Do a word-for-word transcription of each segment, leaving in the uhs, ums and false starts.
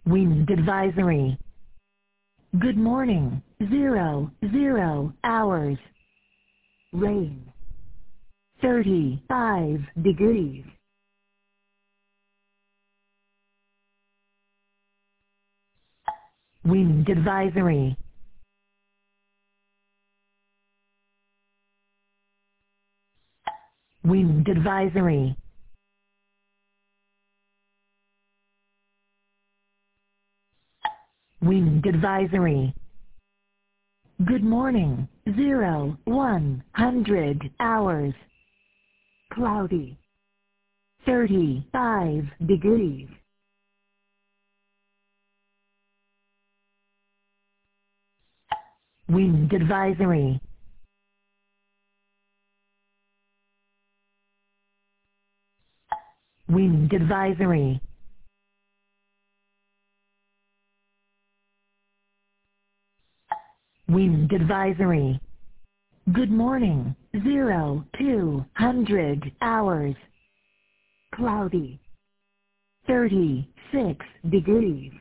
Wind advisory. Good morning, zero, zero hours. Rain. thirty-five degrees. Wind advisory. Wind advisory. Wind advisory. Good morning, zero, one hundred hours. Cloudy. thirty-five degrees. Wind advisory. Wind advisory. Wind advisory. Good morning, zero, two hundred hours. Cloudy. thirty-six degrees.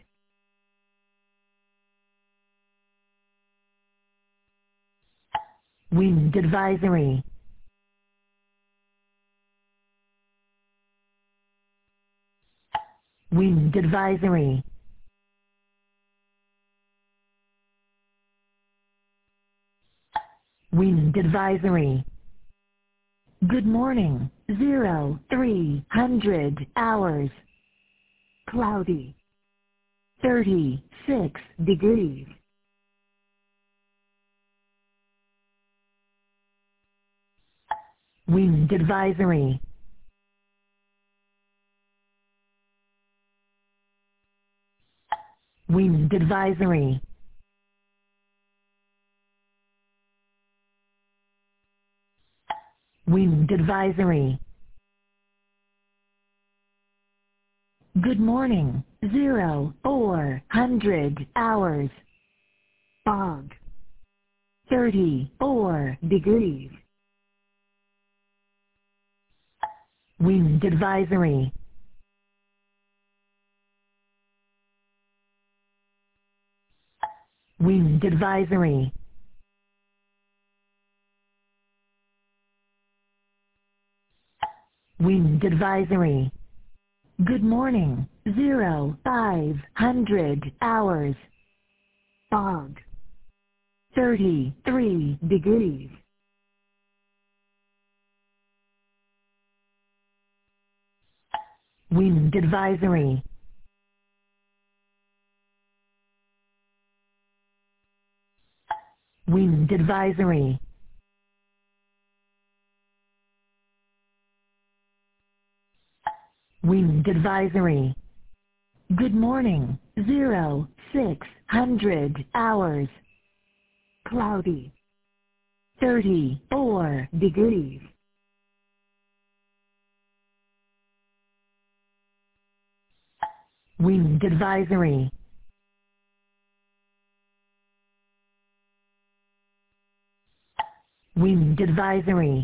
Wind advisory. Wind advisory. Wind advisory. Good morning, zero, three hundred hours. Cloudy. thirty-six degrees. Wind advisory. Wind advisory. Wind advisory. Good morning, zero, four hundred hours. Fog. thirty-four degrees. Wind advisory. Wind advisory. Wind advisory. Good morning, zero, five hundred hours. Fog. thirty-three degrees. Wind advisory. Wind advisory. Wind advisory. Good morning, zero, six hundred hours. Cloudy. thirty-four degrees. Wind advisory. Wind advisory.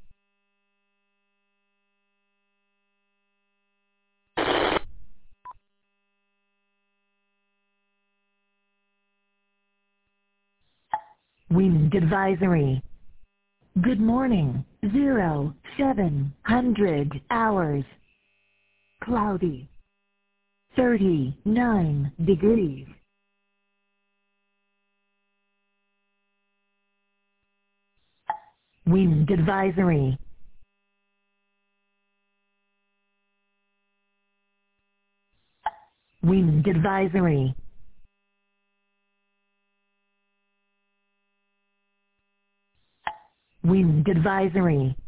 Wind advisory. Good morning, zero, seven hundred hours. Cloudy. thirty-nine degrees. Wind advisory. Wind advisory. Wind advisory.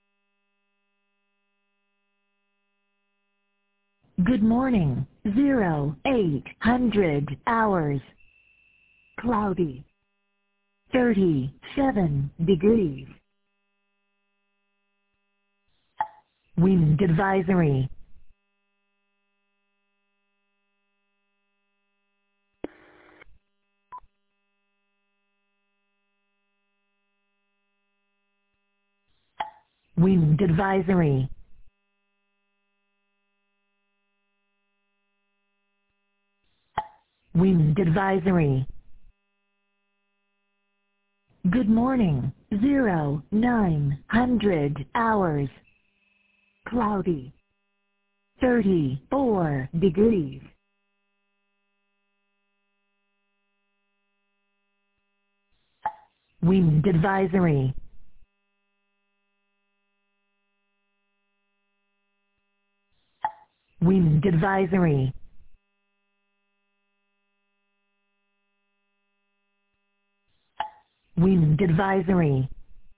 Good morning, zero, eight hundred hours. Cloudy. thirty-seven degrees. Wind advisory. Wind advisory. Wind advisory. Good morning, zero, nine hundred hours. Cloudy. thirty-four degrees. Wind advisory. Wind advisory. Wind advisory.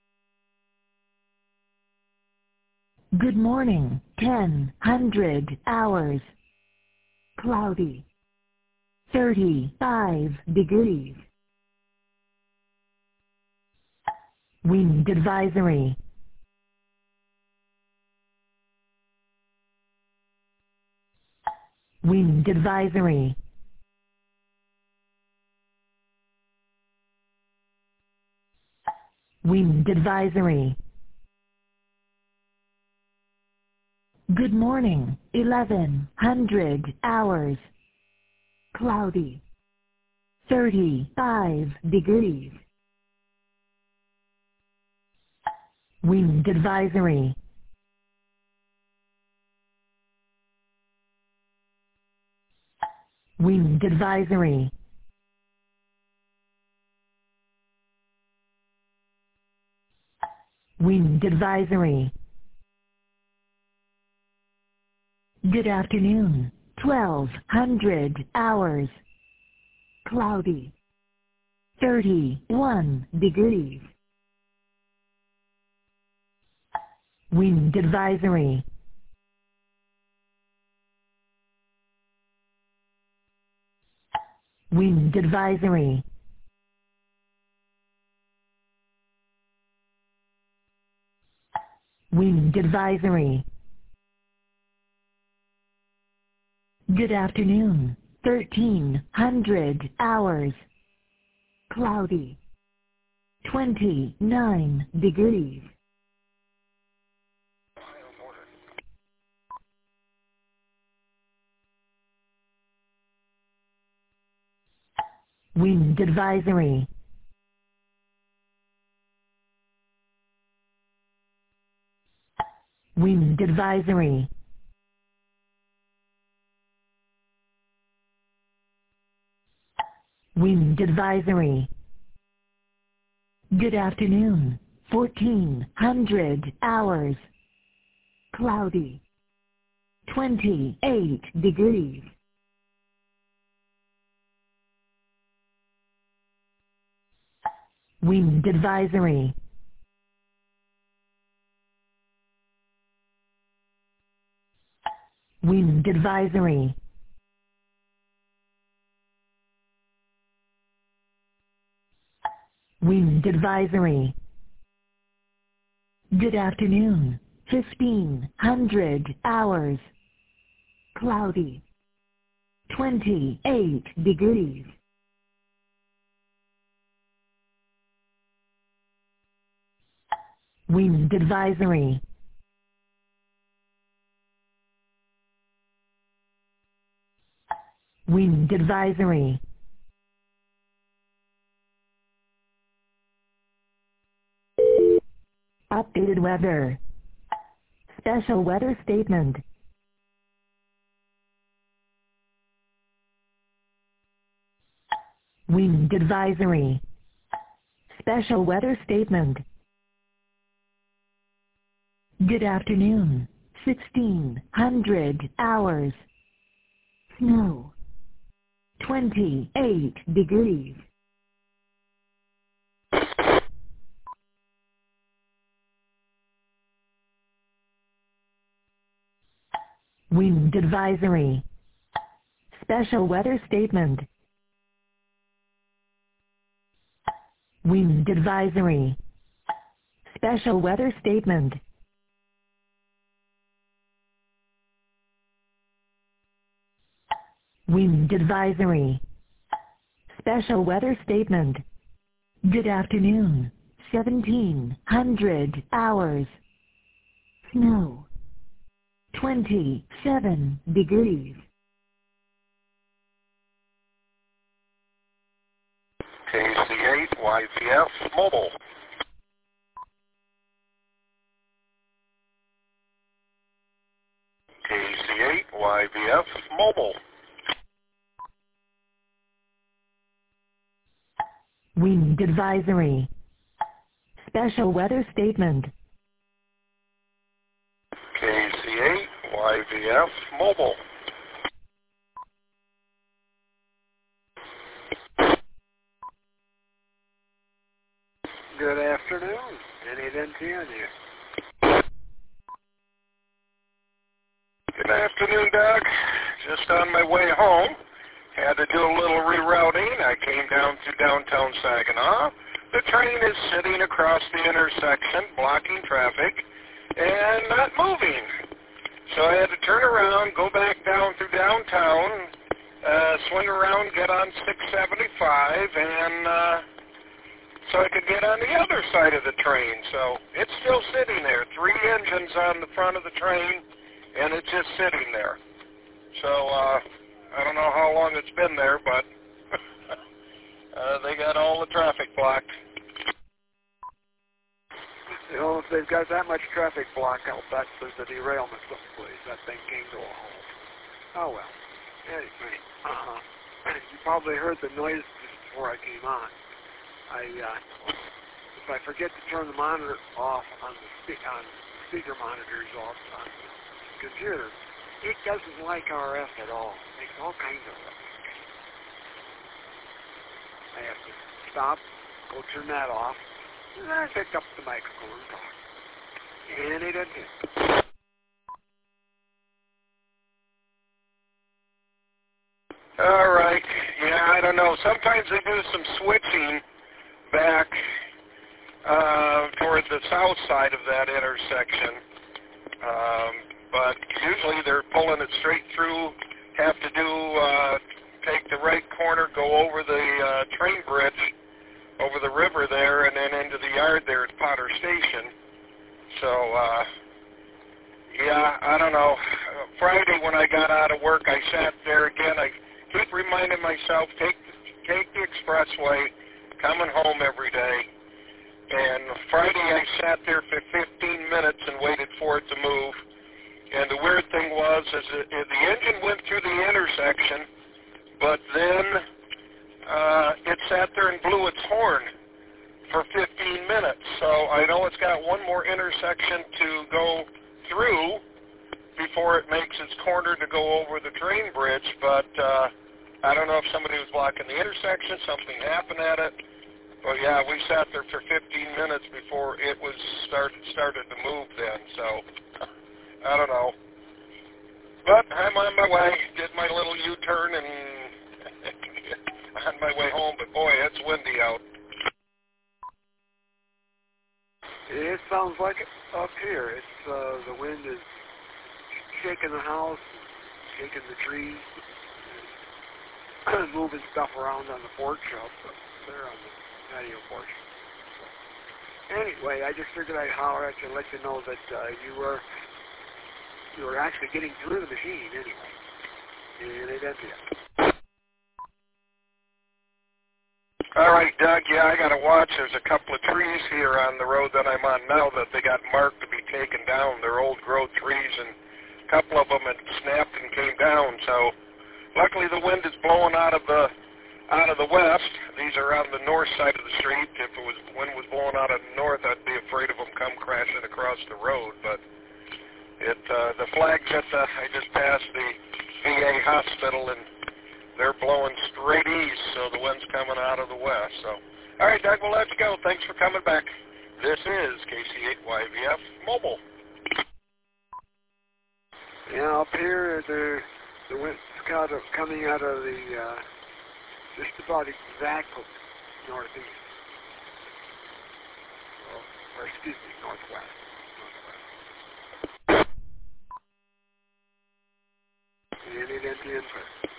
Good morning, ten hundred hours. Cloudy. thirty-five degrees. Wind advisory. Wind advisory. Wind advisory. Good morning, eleven hundred hours. Cloudy. thirty-five degrees. Wind advisory. Wind advisory. Wind advisory. Good afternoon, twelve hundred hours. Cloudy. thirty-one degrees. Wind advisory. Wind advisory. Wind advisory. Good afternoon, thirteen hundred hours. Cloudy. twenty-nine degrees. Wind advisory. Wind advisory. Wind advisory. Good afternoon, fourteen hundred hours. Cloudy. twenty-eight degrees. Wind advisory. Wind advisory. Wind advisory. Good afternoon, fifteen hundred hours. Cloudy. twenty-eight degrees. Wind advisory. Wind advisory. Updated weather. Special weather statement. Wind advisory. Special weather statement. Good afternoon, sixteen hundred hours. Snow. twenty-eight degrees. Wind advisory. Special weather statement. Wind advisory. Special weather statement. Wind advisory. Special weather statement. Good afternoon, seventeen hundred hours. Snow. twenty-seven degrees. K C eight Y V F Mobile. K C eight Y V F Mobile. Wind advisory. Special weather statement. K C eight Y V F Mobile. Good afternoon. N eight N T N here. Good afternoon, Doug. Just on my way home. Had to do a little rerouting. I came down to downtown Saginaw. The train is sitting across the intersection, blocking traffic, and not moving. So I had to turn around, go back down through downtown, uh, swing around, get on six seventy-five, and uh, so I could get on the other side of the train. So it's still sitting there. Three engines on the front of the train, and it's just sitting there. So uh, I don't know how long it's been there, but uh, they got all the traffic blocked. You know, if they've got that much traffic block, I'll bet there's a derailment someplace. That thing came to a halt. Oh, well. Anyway, uh-huh. You probably heard the noise just before I came on. I, uh, if I forget to turn the monitor off on the, spe- on the speaker monitors off on the computer, it doesn't like R F at all. It makes all kinds of noise. I have to stop, go turn that off, and then I pick up the microphone and talk. And it doesn't. All right. Yeah, I don't know. Sometimes they do some switching back uh, toward the south side of that intersection. Um, but usually they're pulling it straight through, have to do, uh, take the right corner, go over the uh, train bridge, over the river there, and then into the yard there at Potter Station. So, uh, yeah, I don't know. Friday when I got out of work, I sat there again. I keep reminding myself, take, take the expressway, coming home every day. And Friday I sat there for fifteen minutes and waited for it to move. And the weird thing was, is that the engine went through the intersection, but then uh, it sat there and blew its horn for fifteen minutes. So I know it's got one more intersection to go through before it makes its corner to go over the train bridge, but uh, I don't know if somebody was blocking the intersection, something happened at it. But yeah, we sat there for fifteen minutes before it was started started to move then, so I don't know. But I'm on my way, did my little U-turn and on my way home, but boy, it's windy out. It sounds like it up here. It's uh, the wind is shaking the house, shaking the trees, moving stuff around on the porch up there on the patio porch. So, anyway, I just figured I'd holler at you and let you know that uh, you were you were actually getting through the machine anyway. And it empty it. All right, Doug, yeah, I got to watch. There's a couple of trees here on the road that I'm on now that they got marked to be taken down. They're old growth trees, and a couple of them had snapped and came down. So luckily the wind is blowing out of the out of the west. These are on the north side of the street. If it was wind was blowing out of the north, I'd be afraid of them come crashing across the road. But it uh, the flags at the I just passed the V A hospital, and they're blowing straight east, so the wind's coming out of the west. So, all right, Doug, we'll let you go. Thanks for coming back. This is K C eight Y V F Mobile. Yeah, up here, the the wind's kind of coming out of the uh, just about exactly northeast, or, or excuse me, northwest. northwest. And it empty in first.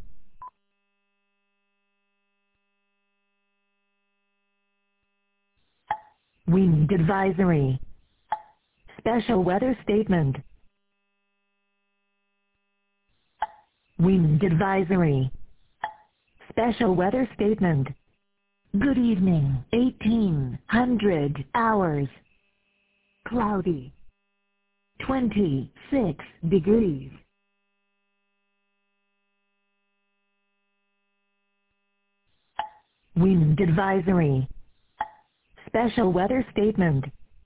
Wind advisory. Special weather statement. Wind advisory. Special weather statement. Good evening. eighteen hundred hours. Cloudy. twenty-six degrees. Wind advisory. Special weather statement.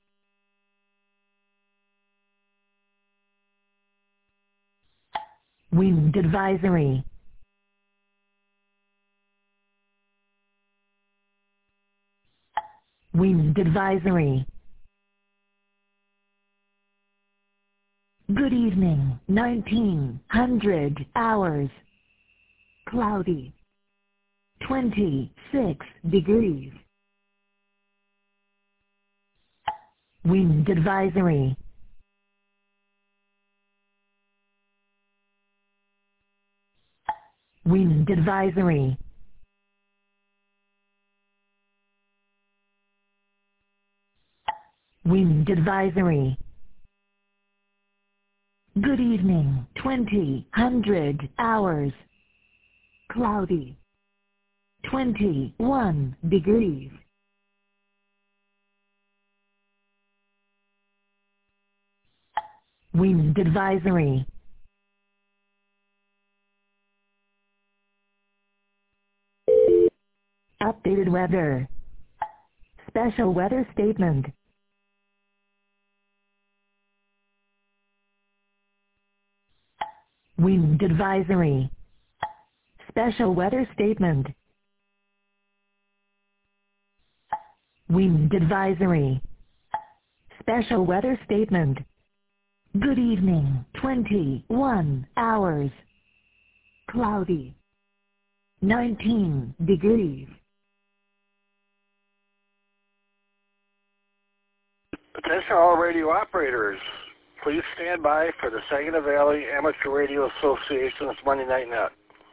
Wind advisory. Wind advisory. Good evening. nineteen hundred hours. Cloudy. twenty-six degrees. Wind advisory. Wind advisory. Wind advisory. Good evening. twenty hundred hours. Cloudy. twenty-one degrees. Wind advisory. Updated weather. Special weather statement. Wind advisory. Special weather statement. Wind advisory. Special weather statement. Good evening. twenty-one hours. Cloudy. nineteen degrees. Attention all radio operators. Please stand by for the Saginaw Valley Amateur Radio Association's Monday Night Net.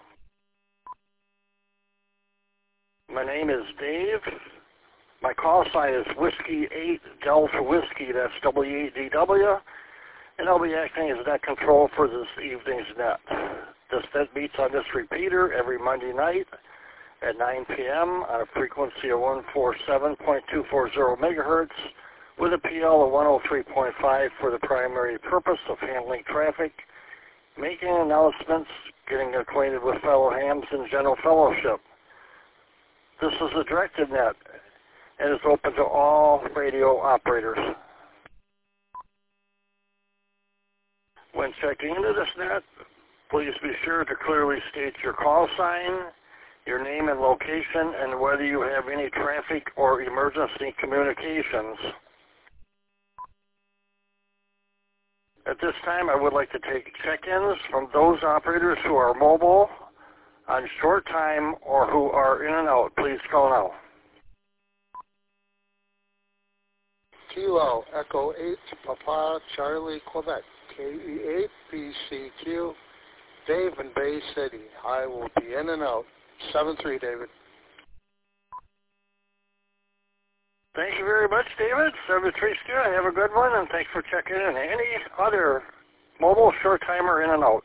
My name is Dave. My call sign is Whiskey eight Delta Whiskey, that's W eight D W, and I'll be acting as net control for this evening's net. This net beats on this repeater every Monday night at nine p.m. on a frequency of one forty-seven point two four zero megahertz with a P L of one oh three point five for the primary purpose of handling traffic, making announcements, getting acquainted with fellow hams and general fellowship. This is a directed net and is open to all radio operators. When checking into this net, please be sure to clearly state your call sign, your name and location, and whether you have any traffic or emergency communications. At this time, I would like to take check-ins from those operators who are mobile, on short time, or who are in and out. Please call now. Kilo Echo eight Papa Charlie Quebec K E eight B C Q Dave in Bay City. I will be in and out. seven three David. Thank you very much, David. seven three Stu, have a good one, and thanks for checking in. Any other mobile short timer in and out?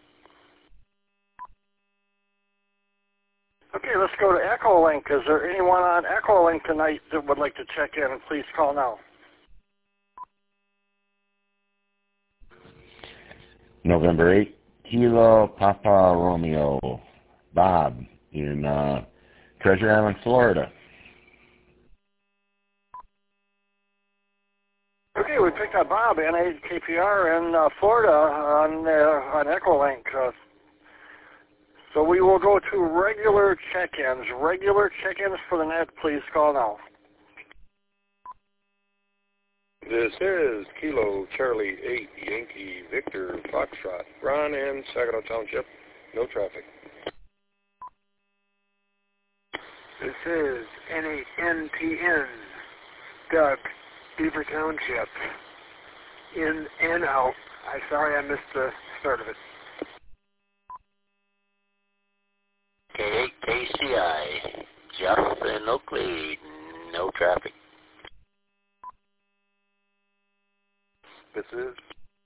Okay, let's go to Echolink. Is there anyone on Echolink tonight that would like to check in? Please call now. November eighth, Kilo Papa Romeo, Bob in uh, Treasure Island, Florida. Okay, we picked up Bob, N eight K P R in uh, Florida on uh, on Echolink. Uh, so we will go to regular check-ins. Regular check-ins for the net, please call now. This is Kilo Charlie eight Yankee Victor Foxtrot. Ron in Saginaw Township. No traffic. This is N eight N P N Doug, Beaver Township. In and out. I'm sorry I missed the start of it. K eight K C I, Jeff in Oakley, no traffic. This is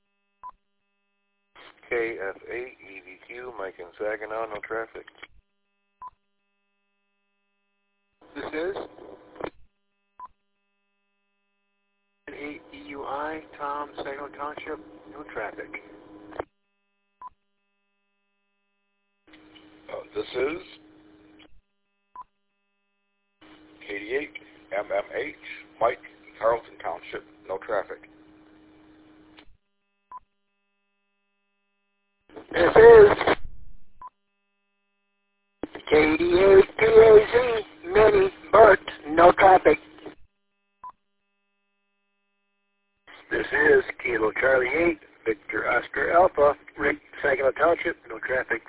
K F eight E V Q, Mike in Saginaw, no traffic. This is eight E U I, Tom, Saginaw Township, no traffic. Uh, this is K D eight M M H, Mike, Carlton Township, no traffic. This is K D eight P A Z, Minnie, Bert, no traffic. This is Kilo Charlie eight, Victor Oscar Alpha, Rick, Saginaw Township, no traffic.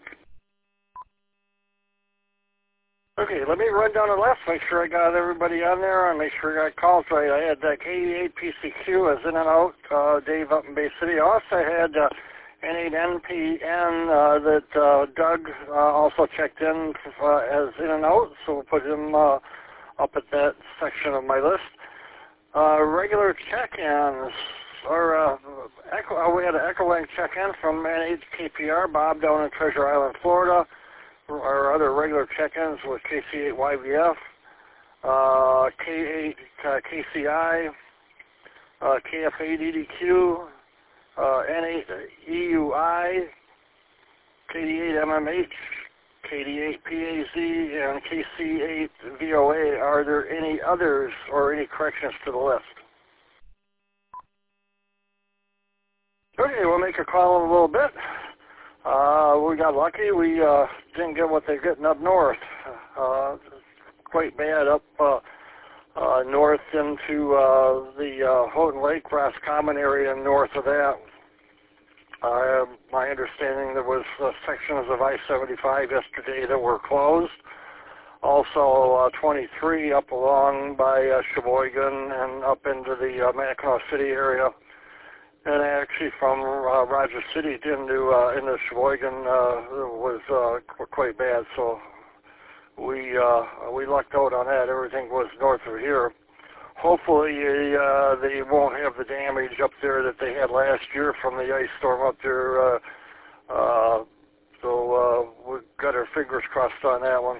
Okay, let me run down the list, make sure I got everybody on there, and make sure I got calls right. I had uh, K eighty-eight P C Q as in and out, uh, Dave up in Bay City. I also had uh, N eight N P N uh, that uh, Doug uh, also checked in uh, as in and out, so we'll put him uh, up at that section of my list. Uh, regular check-ins, or uh, echo, uh, we had an Echolink check-in from N eight K P R, Bob down in Treasure Island, Florida. Our other regular check-ins was K C eight Y V F, uh, K eight uh, K C I, uh, K F eight E D Q, uh, N eight E U I, K D eight M M H, K D eight P A Z, and K C eight V O A. Are there any others or any corrections to the list? Okay, we'll make a call in a little bit. Uh, we got lucky. We uh, didn't get what they're getting up north. Uh, quite bad up uh, uh, north into uh, the uh, Houghton Lake, Roscommon area north of that. Uh, my understanding there was uh, sections of I seventy-five yesterday that were closed. Also uh, twenty-three up along by uh, Sheboygan and up into the uh, Mackinac City area. And actually from uh, Rogers City into, uh, into Sheboygan uh, was uh, quite bad. So we, uh, we lucked out on that. Everything was north of here. Hopefully uh, they won't have the damage up there that they had last year from the ice storm up there. Uh, uh, so uh, we've got our fingers crossed on that one.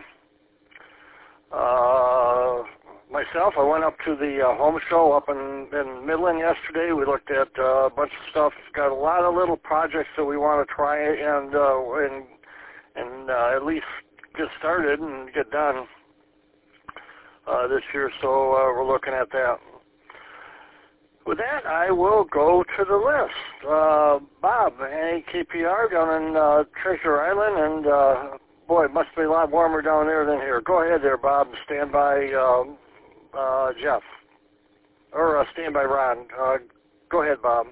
Uh, myself, I went up to the uh, home show up in, in Midland yesterday. We looked at uh, a bunch of stuff. Got a lot of little projects that we want to try and uh, and and uh, at least get started and get done uh, this year. So uh, we're looking at that. With that, I will go to the list. Uh, Bob, N eight K P R down in uh, Treasure Island, and uh, boy, it must be a lot warmer down there than here. Go ahead there, Bob. Stand by um, uh, Jeff. Or uh, stand by Ron. Uh, go ahead, Bob.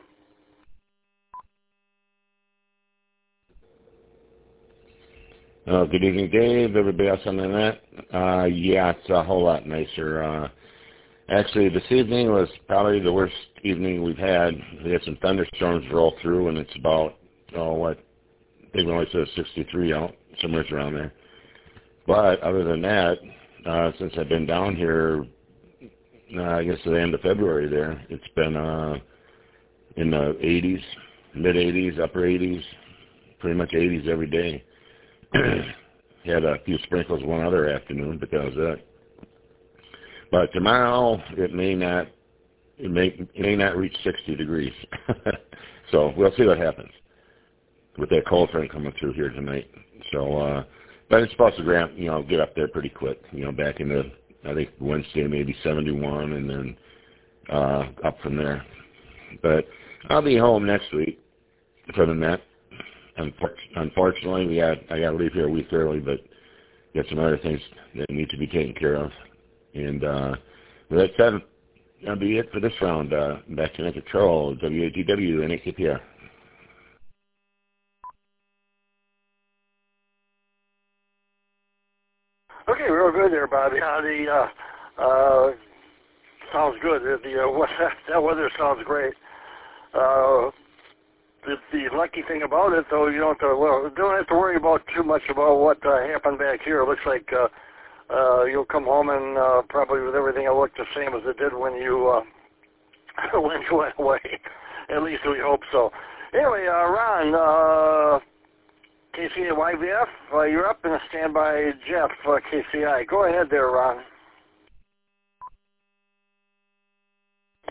Uh, good evening, Dave. Everybody else on the net? Uh, yeah, it's a whole lot nicer. Uh, actually, this evening was probably the worst evening we've had. We had some thunderstorms roll through, and it's about, oh, what, I think we only said sixty-three out, somewhere around there. But other than that, uh, since I've been down here, uh, I guess at the end of February there, it's been uh, in the eighties, mid-eighties, upper eighties, pretty much eighties every day. Had a few sprinkles one other afternoon, but that was it. But tomorrow it may not, it may it may not reach sixty degrees. So we'll see what happens with that cold front coming through here tonight. So, uh, but it's supposed to ramp, you know, get up there pretty quick. You know, back in the, I think Wednesday maybe seventy-one, and then uh, up from there. But I'll be home next week. Other than that, unfortunately, we got I got to leave here a week early, but got some other things that need to be taken care of. And uh, with that said, that'll be it for this round. Uh, back to Net Control, W A D W and A K P R. Okay, real good there, Bobby. Uh, the uh, uh, sounds good. The uh, what, that weather sounds great. Uh, the, the lucky thing about it, though, you don't have to, well, don't have to worry about too much about what uh, happened back here. It looks like uh, uh, you'll come home and uh, probably with everything will look the same as it did when you uh, when you went away. At least we hope so. Anyway, uh, Ron. Uh, K C A Y V F, uh, you're up, and stand by Jeff, uh, K C I. Go ahead there, Ron.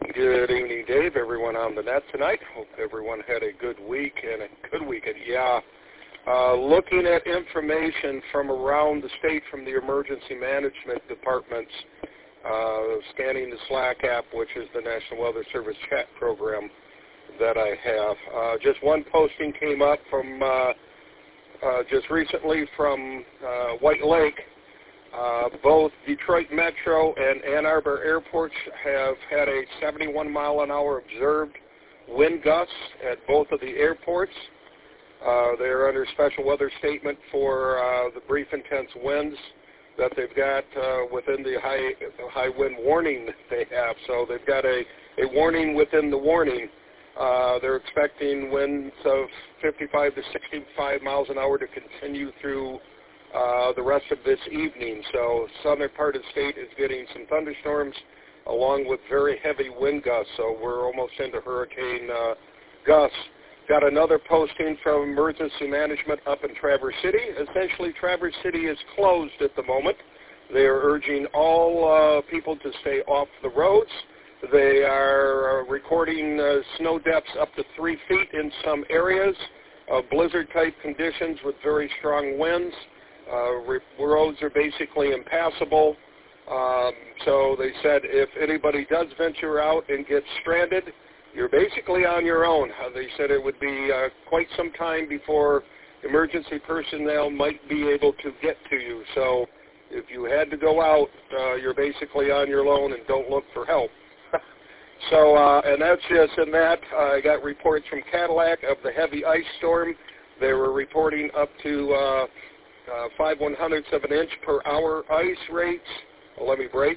Good evening, Dave. Everyone on the net tonight. Hope everyone had a good week and a good weekend. Yeah. Uh, looking at information from around the state from the emergency management departments, uh, scanning the Slack app, which is the National Weather Service chat program that I have. Uh, just one posting came up from uh, uh, just recently from uh, White Lake. Uh, both Detroit Metro and Ann Arbor airports have had a seventy-one mile an hour observed wind gusts at both of the airports. Uh, they're under special weather statement for uh, the brief intense winds that they've got uh, within the high high wind warning that they have. So they've got a, a warning within the warning. Uh, they're expecting winds of fifty-five to sixty-five miles an hour to continue through Uh, the rest of this evening. So southern part of the state is getting some thunderstorms along with very heavy wind gusts. So we're almost into hurricane uh, gusts. Got another posting from emergency management up in Traverse City. Essentially, Traverse City is closed at the moment. They are urging all uh, people to stay off the roads. They are uh, recording uh, snow depths up to three feet in some areas, uh, blizzard-type conditions with very strong winds. Uh, roads are basically impassable, um, so they said if anybody does venture out and get stranded, you're basically on your own. Uh, they said it would be uh, quite some time before emergency personnel might be able to get to you. So if you had to go out, uh, you're basically on your own and don't look for help. so, uh, and that's just in that. Uh, I got reports from Cadillac of the heavy ice storm. They were reporting up to uh, Uh, five one hundredths of an inch per hour ice rates. Well, let me break.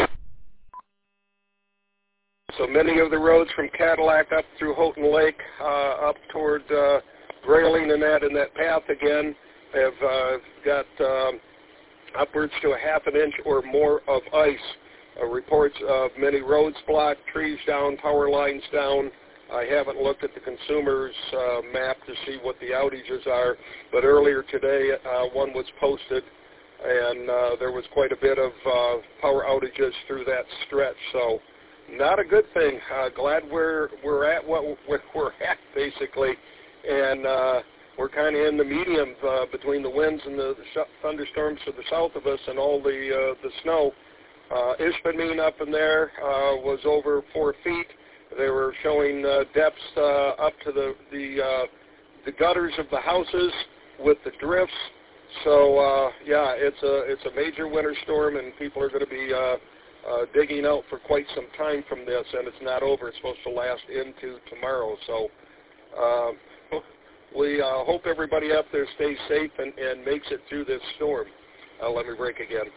So many of the roads from Cadillac up through Houghton Lake, uh, up toward uh, Grayling and that, and that path again, have uh, got um, upwards to a half an inch or more of ice. Uh, reports of many roads blocked, trees down, power lines down. I haven't looked at the consumer's uh, map to see what the outages are, but earlier today uh, one was posted, and uh, there was quite a bit of uh, power outages through that stretch. So, not a good thing. Uh, glad we're we're at what we're at basically, and uh, we're kind of in the medium uh, between the winds and the, the sh- thunderstorms to the south of us and all the uh, the snow. Uh, Ishpeming up in there uh, was over four feet. They were showing uh, depths uh, up to the the, uh, the gutters of the houses with the drifts. So uh, yeah, it's a it's a major winter storm, and people are going to be uh, uh, digging out for quite some time from this. And it's not over; it's supposed to last into tomorrow. So uh, we uh, hope everybody out there stays safe and, and makes it through this storm. Uh, let me break again.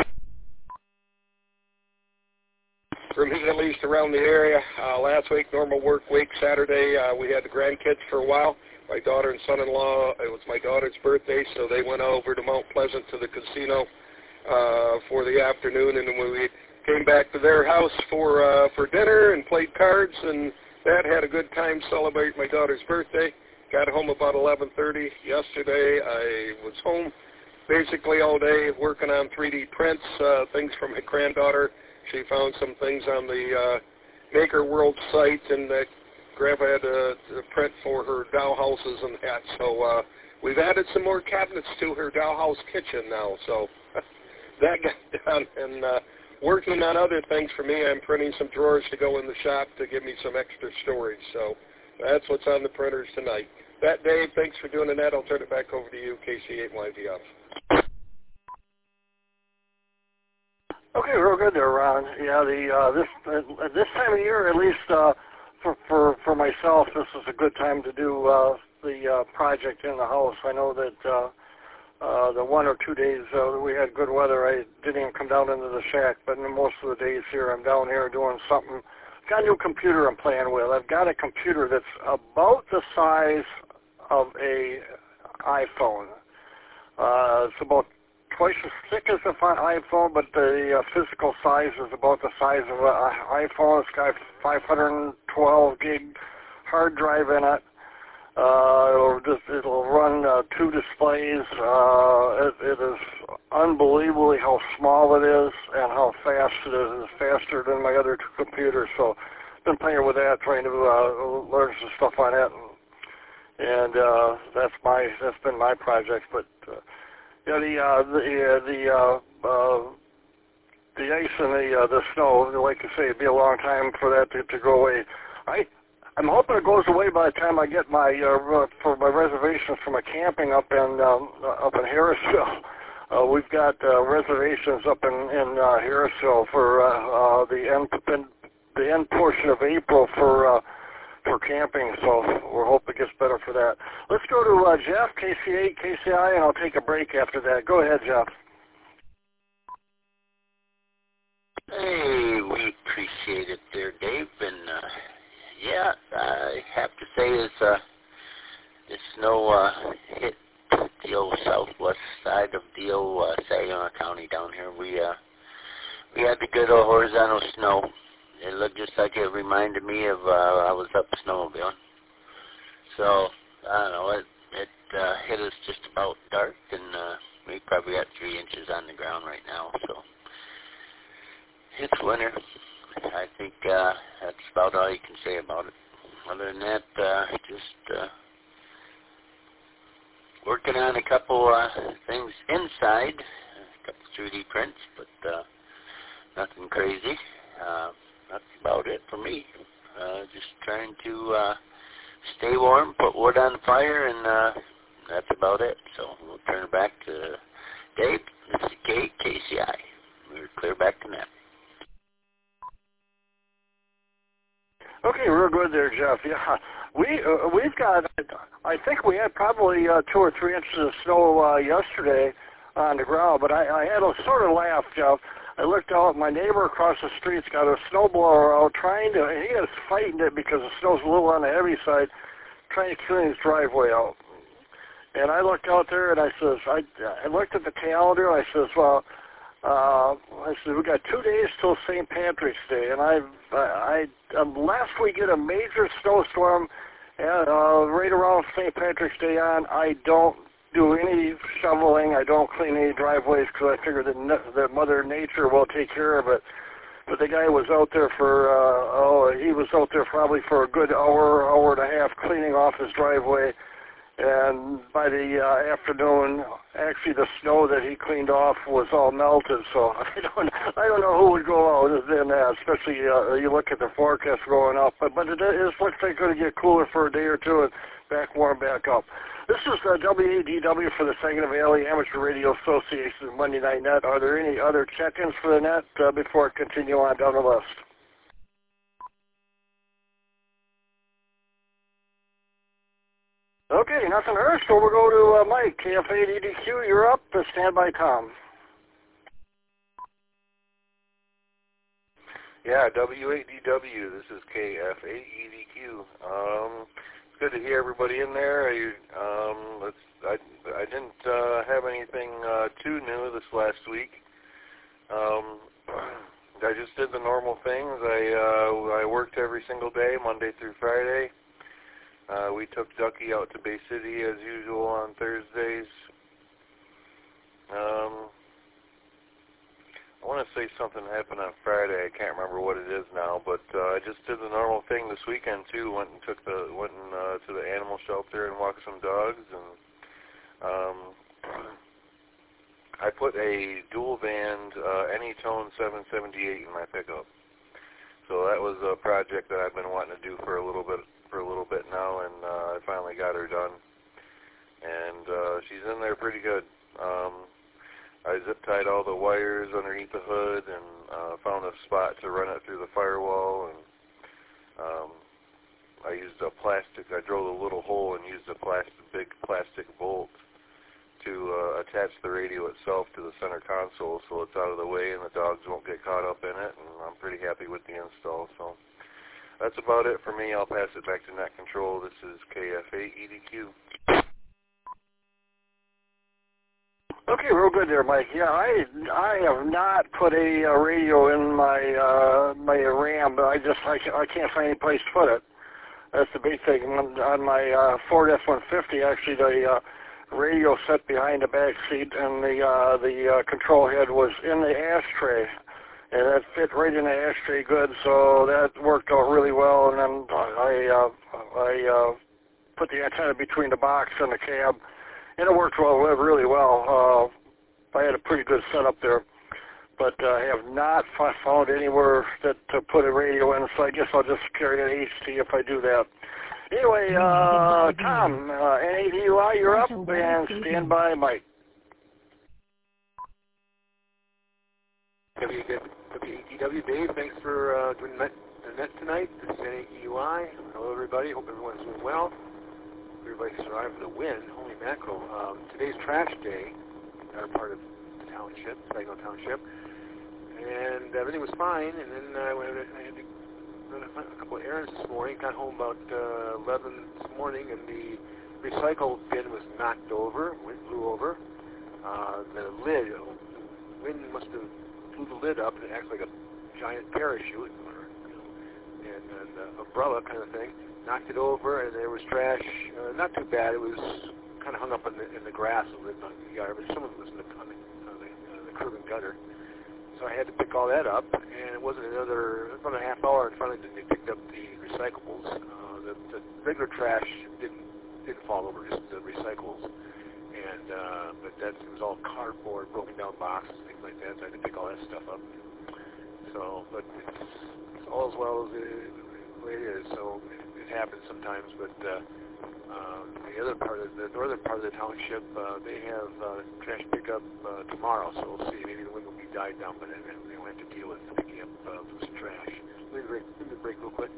For me, at least around the area, uh, last week, normal work week, Saturday, uh, we had the grandkids for a while. My daughter and son-in-law, it was my daughter's birthday, so they went over to Mount Pleasant to the casino uh, for the afternoon, and then we came back to their house for uh, for dinner and played cards, and that had a good time celebrating my daughter's birthday. Got home about eleven thirty yesterday. I was home basically all day working on three D prints, uh, things for my granddaughter. She found some things on the uh, Maker World site, and that Grandpa had to, to print for her doll houses and that. So uh, we've added some more cabinets to her doll house kitchen now. So that got done. And uh, working on other things for me, I'm printing some drawers to go in the shop to give me some extra storage. So that's what's on the printers tonight. That, Dave, thanks for doing that. I'll turn it back over to you, K C eight Y V F. Okay, real good there, Ron. Yeah, the uh, this uh, this time of year, at least uh, for for for myself, this is a good time to do uh, the uh, project in the house. I know that uh, uh, the one or two days uh, that we had good weather, I didn't even come down into the shack. But in most of the days here, I'm down here doing something. I've got a new computer I'm playing with. I've got a computer that's about the size of a iPhone. Uh, it's about twice as thick as an iPhone, but the uh, physical size is about the size of an iPhone. It's got five hundred twelve gig hard drive in it. Uh, it'll, just, it'll run uh, two displays. Uh, it, it is unbelievably how small it is and how fast it is. It's faster than my other two computers. So my projects, but uh, you know, the uh, the uh, the uh, uh, the ice and the uh, the snow, like you say, it'd be a long time for that to, to go away. I I'm hoping it goes away by the time I get my uh, for my reservations for my camping up in um, up in Harrisville. Uh, we've got uh, reservations up in in uh, Harrisville for uh, uh, the end the end portion of April for uh, for camping. So we're hoping it gets better for that. Let's go to uh, Jeff, K C eight, K C I, and I'll take a break after that. Go ahead, Jeff. Hey, we appreciate it there, Dave. And uh, yeah, I have to say, as uh, the snow uh, hit the old southwest side of the old uh, Saginaw County down here, we uh, we had the good old horizontal snow. It looked just like it reminded me of uh, I was up snowmobiling. So I don't know, it it uh, hit us just about dark, and uh, we probably got three inches on the ground right now. So it's winter. I think uh, that's about all you can say about it. Other than that, uh, just uh, working on a couple uh, things inside, a couple three D prints, but uh, nothing crazy. Uh, that's about it for me. Uh, just trying to uh, stay warm, put wood on the fire, and uh, that's about it. So we'll turn it back to Dave. This is K, K C I. We're clear back to net. Okay, real good there, Jeff. Yeah, we uh, we've got. I think we had probably uh, two or three inches of snow uh, yesterday on the ground. But I, I had a sort of laugh, Jeff. I looked out. My neighbor across the street's got a snowblower out, trying to. And he is fighting it because the snow's a little on the heavy side, trying to clean his driveway out. And I looked out there, and I says, I, I looked at the calendar. And I says, well. Uh, I said, we got two days till Saint Patrick's Day, and I, I, I unless we get a major snowstorm uh, right around Saint Patrick's Day on, I don't do any shoveling. I don't clean any driveways because I figure that, that Mother Nature will take care of it. But the guy was out there for, uh, oh, he was out there probably for a good hour, hour and a half cleaning off his driveway. And by the uh, afternoon, actually the snow that he cleaned off was all melted. So I don't, I don't know who would go out in that, especially uh, you look at the forecast going up. But, but it is looks like it's going to get cooler for a day or two and back warm back up. This is uh, W A D W for the Saginaw Valley Amateur Radio Association Monday Night Net. Are there any other check-ins for the net uh, before I continue on down the list? Okay, nothing heard, so we'll go to uh, Mike, K F eight E D Q, you're up, uh, stand by Tom. Yeah, W eight D W, this is K F eight E D Q. Um, it's good to hear everybody in there. I, um, let's, I, I didn't uh, have anything uh, too new this last week. Um, I just did the normal things. I, uh, I worked every single day, Monday through Friday. Uh, we took Ducky out to Bay City as usual on Thursdays. Um, I want to say something happened on Friday. I can't remember what it is now, but uh, I just did the normal thing this weekend too. Went and took the went and, uh, to the animal shelter and walked some dogs, and um, I put a dual band uh, Anytone seven seventy-eight in my pickup. So that was a project that I've been wanting to do for a little bit. for a little bit now, and uh, I finally got her done. And uh, she's in there pretty good. Um, I zip-tied all the wires underneath the hood and uh, found a spot to run it through the firewall. And um, I used a plastic, I drilled a little hole and used a plastic, big plastic bolt to uh, attach the radio itself to the center console so it's out of the way and the dogs won't get caught up in it. And I'm pretty happy with the install. So that's about it for me. I'll pass it back to Net Control. This is K F eight E D Q. Okay, real good there, Mike. Yeah, I I have not put a, a radio in my uh, my RAM, but I just I, I can't find any place to put it. That's the big thing. On, on my uh, Ford F one fifty, actually, the uh, radio set behind the back seat, and the uh, the uh, control head was in the ashtray. And that fit right in the ashtray good, so that worked out really well. And then I uh, I uh, put the antenna between the box and the cab, and it worked well, really well. Uh, I had a pretty good setup there, but uh, I have not f- found anywhere that to put a radio in, so I guess I'll just carry an H T if I do that. Anyway, uh, Tom, uh, N A D U I, you're up, and stand by, Mike. W E D W, Dave, thanks for uh, doing the net tonight. This is N A D U I. Hello, everybody. Hope everyone's doing well. Everybody survived the win. Holy mackerel. Um, today's trash day, our part of the township, Saginaw Township, and everything was fine. And then uh, I had to run a couple of errands this morning. Got home about uh, eleven this morning, and the recycle bin was knocked over, wind blew over. Uh, the lid, the wind must have blew the lid up, and it acts like a giant parachute, or, you know, and an uh, umbrella kind of thing. Knocked it over, and there was trash. Uh, not too bad. It was kind of hung up in the in the grass a little bit in the yard, but some of it was in the on the, on the, uh, the curb and gutter. So I had to pick all that up, and it wasn't another about a half hour in front of it. They picked up the recyclables. Uh, the, the regular trash didn't didn't fall over, just the recyclables. And uh, but that it was all cardboard, broken down boxes, things like that. So I had to pick all that stuff up. So, but it's, it's all as well as it, the way it is. So it, it happens sometimes. But uh, uh, the other part of the northern part of the township, uh, they have uh, trash pickup uh, tomorrow. So we'll see. Maybe the wind will be died down, but then they won't have to deal with picking up uh, loose trash. Let me break. Let me break real quick.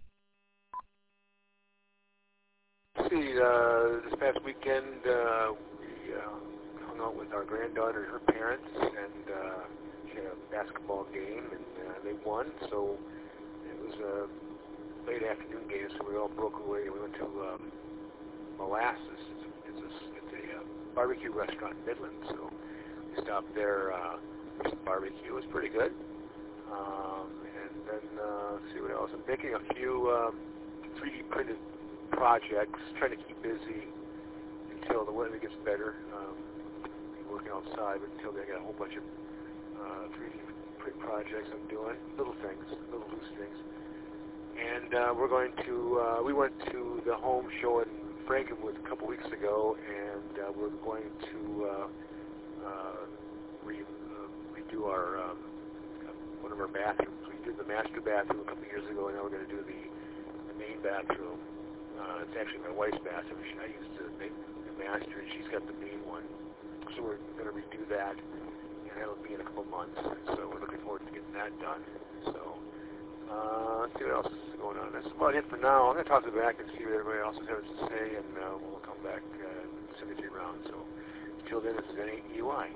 See, uh, this past weekend uh, we uh, hung out with our granddaughter and her parents, and uh, she had a basketball game, and uh, they won. So it was a late afternoon game, so we all broke away. We went to um, Molasses. It's a, it's a, it's a uh, barbecue restaurant in Midland, so we stopped there uh, for some barbecue. It was pretty good. Um, and then uh, let's see what else. I'm making a few um, three D printed projects, trying to keep busy until the weather gets better. Um, working outside, but until then, I got a whole bunch of uh, three D print projects I'm doing, little things, little loose things. And uh, we're going to, uh, we went to the home show in Frankenwood a couple weeks ago, and uh, we're going to uh, uh, re, uh, redo our, um, one of our bathrooms. We did the master bathroom a couple years ago, and now we're going to do the, the main bathroom. Uh, it's actually my wife's bathroom. She, I used to make the master, and she's got the main one. So we're going to redo that, and that'll be in a couple months. So we're looking forward to getting that done. So uh, let's see what else is going on. That's about it for now. I'm going to toss it back and see what everybody else has to say, and uh, we'll come back uh, seventy-three rounds. So until then, this is N A D U I.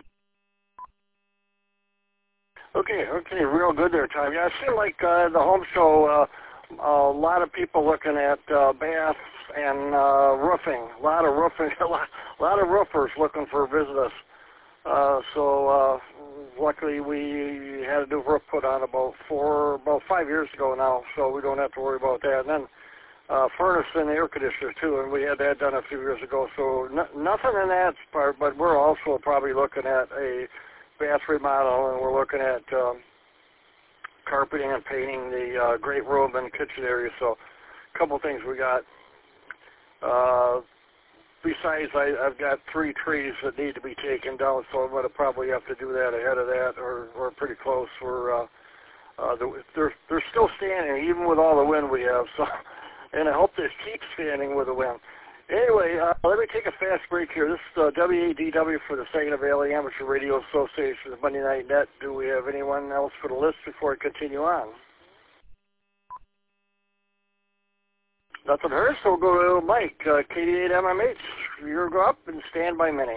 Okay, okay, real good there, Tom. Yeah, it seemed like uh, the home show. Uh, A lot of people looking at uh, baths and uh, roofing. A lot of roofing. A lot, a lot of roofers looking for business. Uh, so uh, luckily we had a new roof put on about four, about five years ago now. So we don't have to worry about that. And then uh, furnace and air conditioner too, and we had that done a few years ago. So n- nothing in that part. But we're also probably looking at a bath remodel, and we're looking at. Um, carpeting and painting the uh, great room and kitchen area. So a couple things we got. Uh, besides, I, I've got three trees that need to be taken down, so I'm going to probably have to do that ahead of that, or we're pretty close. We're, uh, uh, they're, they're still standing, even with all the wind we have. So, and I hope they keep standing with the wind. Anyway, uh, let me take a fast break here. This is uh, W A D W for the Saginaw Valley Amateur Radio Association, Monday Night Net. Do we have anyone else for the list before I continue on? Nothing heard, so we'll go to Mike, uh, K D eight M M H. You go up and stand by Minnie.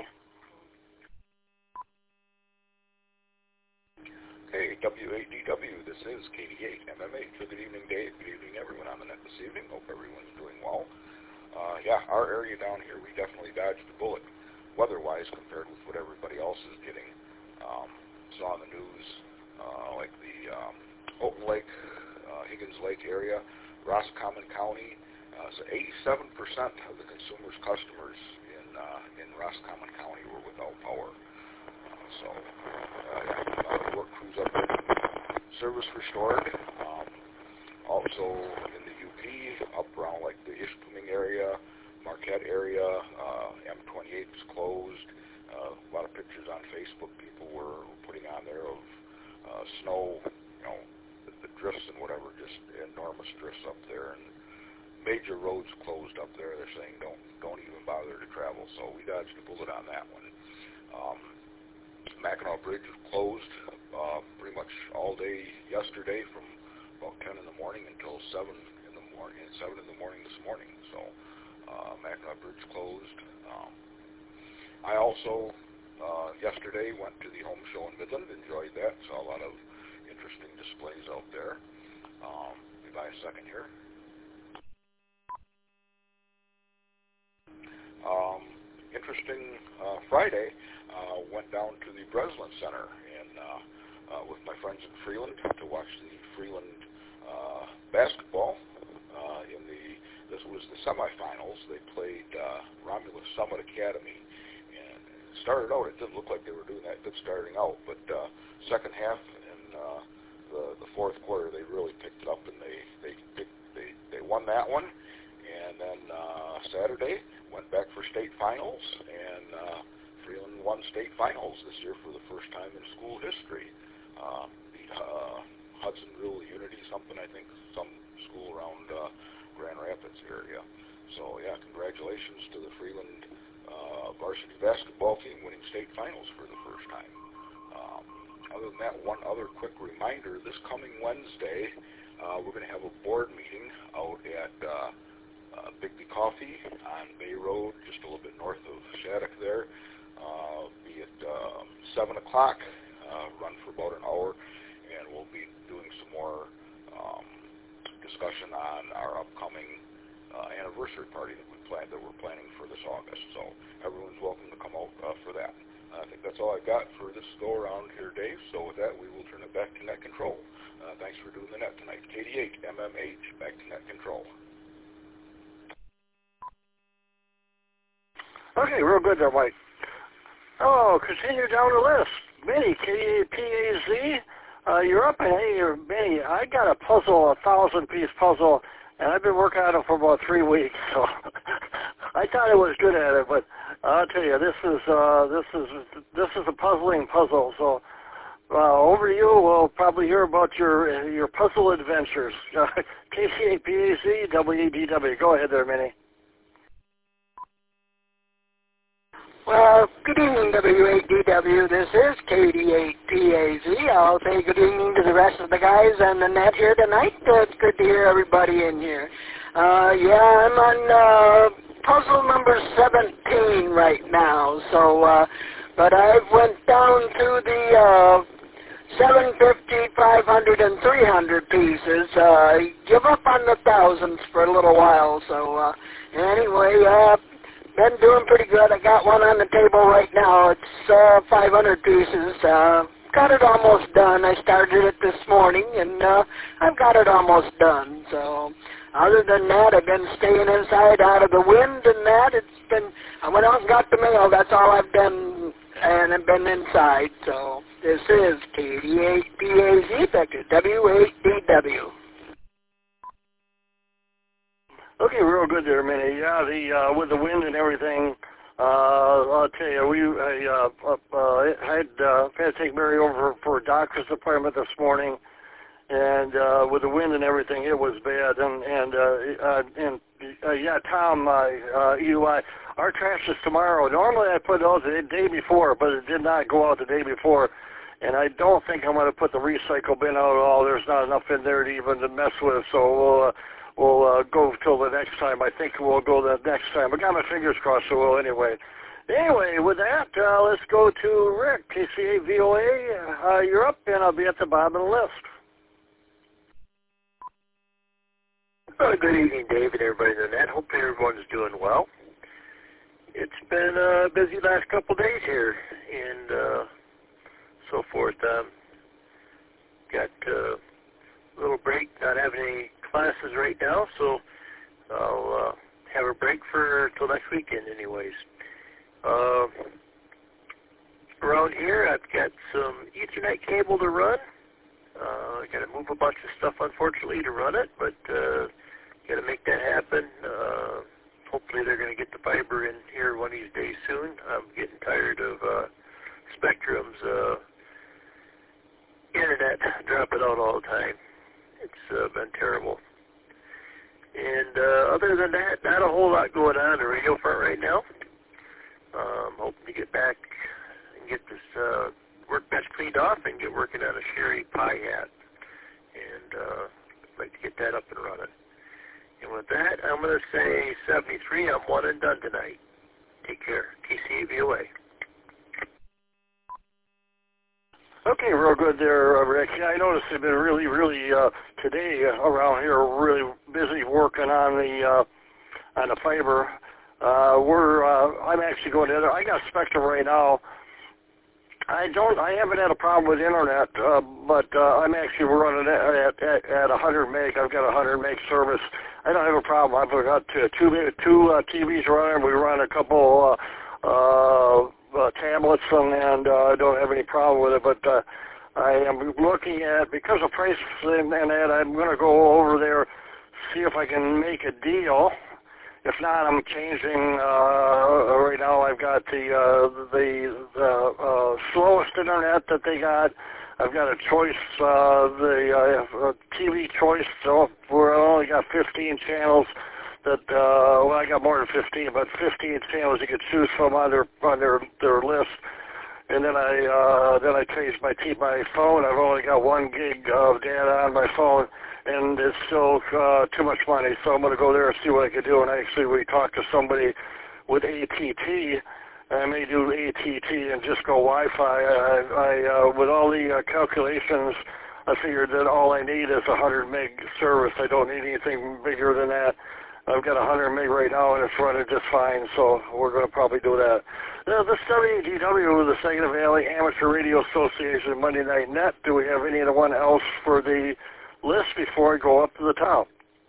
Hey, W A D W, this is K D eight M M H. Good evening, Dave. Good evening, everyone on the net this evening. Hope everyone's doing well. Uh, yeah, our area down here, we definitely dodged the bullet weather-wise compared with what everybody else is getting. Um, saw on the news, uh, like the um, Houghton Lake, uh, Higgins Lake area, Roscommon County. Uh, so eighty-seven percent of the consumers' customers in uh, in Roscommon County were without power. Uh, so, uh, yeah, uh, the work crews up there, service restored. Um, also in the U P, up around like the Ishpeming area, Marquette area, uh, M twenty-eight is closed. Uh, a lot of pictures on Facebook people were putting on there of uh, snow, you know, the, the drifts and whatever, just enormous drifts up there, and major roads closed up there. They're saying don't don't even bother to travel. So we dodged a bullet on that one. Um, Mackinac Bridge was closed uh, pretty much all day yesterday from about ten in the morning until seven in the morning. seven in the morning this morning. So uh, Mackinac Bridge closed. Um, I also uh, yesterday went to the home show in Midland. Enjoyed that. Saw a lot of interesting displays out there. Um, let me buy a second here. Um, interesting uh, Friday, uh, went down to the Breslin Center and uh, uh, with my friends in Freeland to watch the Freeland uh, basketball. Uh, in the this was the semifinals. They played uh, Romulus Summit Academy, and it started out. It didn't look like they were doing that good starting out, but uh, second half and uh, the the fourth quarter they really picked it up and they they picked, they they won that one. And then uh, Saturday went back for state finals, and uh, Freeland won state finals this year for the first time in school history. Uh, beat uh, Hudsonville Unity, something I think, some school around uh, Grand Rapids area. So yeah, congratulations to the Freeland uh, varsity basketball team winning state finals for the first time. Um, other than that, one other quick reminder: this coming Wednesday, uh, we're going to have a board meeting out at Uh, Uh, Bigby Coffee on Bay Road, just a little bit north of Shattuck there. Uh, be at um, seven o'clock, uh, run for about an hour, and we'll be doing some more um, discussion on our upcoming uh, anniversary party that we plan that we're planning for this August. So everyone's welcome to come out uh, for that. I think that's all I've got for this go around here, Dave. So with that, we will turn it back to Net Control. Uh, thanks for doing the net tonight. K D eight M M H, back to Net Control. Okay, real good there, Mike. Oh, continue down the list. Minnie, K P A Z, uh, you're up, and hey, you're, Minnie, I got a puzzle, a thousand-piece puzzle, and I've been working on it for about three weeks, so I thought I was good at it, but I'll tell you, this is uh, this is this is a puzzling puzzle. So uh, over to you. We'll probably hear about your your puzzle adventures. Uh, K C A P A Z, W A D W. Go ahead there, Minnie. Well, good evening, W A D W. This is K D eight P A Z. I'll say good evening to the rest of the guys on the net here tonight. Uh, it's good to hear everybody in here. Uh, yeah, I'm on uh, puzzle number seventeen right now. So, uh, but I went down to the uh, seven fifty, five hundred, and three hundred pieces. Uh, give up on the thousands for a little while. So, uh, anyway, uh, been doing pretty good. I got one on the table right now. It's uh, five hundred pieces. Uh, got it almost done. I started it this morning, and uh, I've got it almost done. So other than that, I've been staying inside out of the wind and that. It's been, I went out and got the mail. That's all I've done, and I've been inside. So this is K D eight P A Z, back to W eight D W. Okay, real good there, Minnie. Yeah, the uh, with the wind and everything, uh, I'll tell you, we I, uh, uh, had uh, had to take Mary over for a doctor's appointment this morning, and uh, with the wind and everything, it was bad. And and uh, uh, and uh, yeah, Tom, uh, uh, E U I, our trash is tomorrow. Normally I put those the day before, but it did not go out the day before. And I don't think I'm going to put the recycle bin out at all. There's not enough in there to even to mess with. So we'll. Uh, We'll uh, go till the next time. I think we'll go the next time. I got my fingers crossed, so we'll anyway. Anyway, with that, uh, let's go to Rick, K C A V O A. Uh, you're up, and I'll be at the bottom of the list. Uh, good evening, Dave, and everybody in the net. Hope everyone's doing well. It's been a busy last couple days here, and uh, so forth. Um, got uh, a little break, not having any classes right now, so I'll uh, have a break for till next weekend anyways. Uh, around here I've got some Ethernet cable to run. Uh, I got to move a bunch of stuff unfortunately to run it, but uh, got to make that happen. Uh, hopefully they're going to get the fiber in here one of these days soon. I'm getting tired of uh, Spectrum's uh, internet dropping out all the time. It's uh, been terrible. And uh, other than that, not a whole lot going on in the radio front right now. Um, hoping to get back and get this uh, workbench cleaned off and get working on a Sherry Pie hat. And uh, I'd like to get that up and running. And with that, I'm going to say seventy-three, I'm one and done tonight. Take care. T C A V O A. Okay, real good there, uh, Rick. Yeah, I noticed they've been really, really, uh, today uh, around here, really busy working on the, uh, on the fiber. Uh, we're, uh, I'm actually going to, I got Spectrum right now. I don't, I haven't had a problem with internet, uh, but, uh, I'm actually running at, at, at one hundred meg. I've got a one hundred meg service. I don't have a problem. I've got two, two, two uh, T Vs running. We run a couple, uh, uh, Uh, tablets and, and uh, I don't have any problem with it, but uh, I am looking at, because of prices and, and that, I'm going to go over there, see if I can make a deal. If not, I'm changing, uh, right now I've got the, uh, the, the uh, slowest internet that they got. I've got a choice, uh, the uh, T V choice, so we're only got fifteen channels. That uh, well, I got more than fifteen, but fifteen channels you could choose from on their on their their list. And then I uh, then I changed my t- my phone. I've only got one gig of data on my phone, and it's still uh, too much money. So I'm going to go there and see what I can do. And actually, we talked to somebody with A T T. I may do A T T and just go Wi-Fi. I, I uh, with all the uh, calculations, I figured that all I need is a one hundred meg service. I don't need anything bigger than that. I've got one hundred meg right now, and it's running just fine, so we're going to probably do that. Now, this W A D W, the Saginaw Valley Amateur Radio Association Monday Night Net, do we have anyone else for the list before I go up to the top?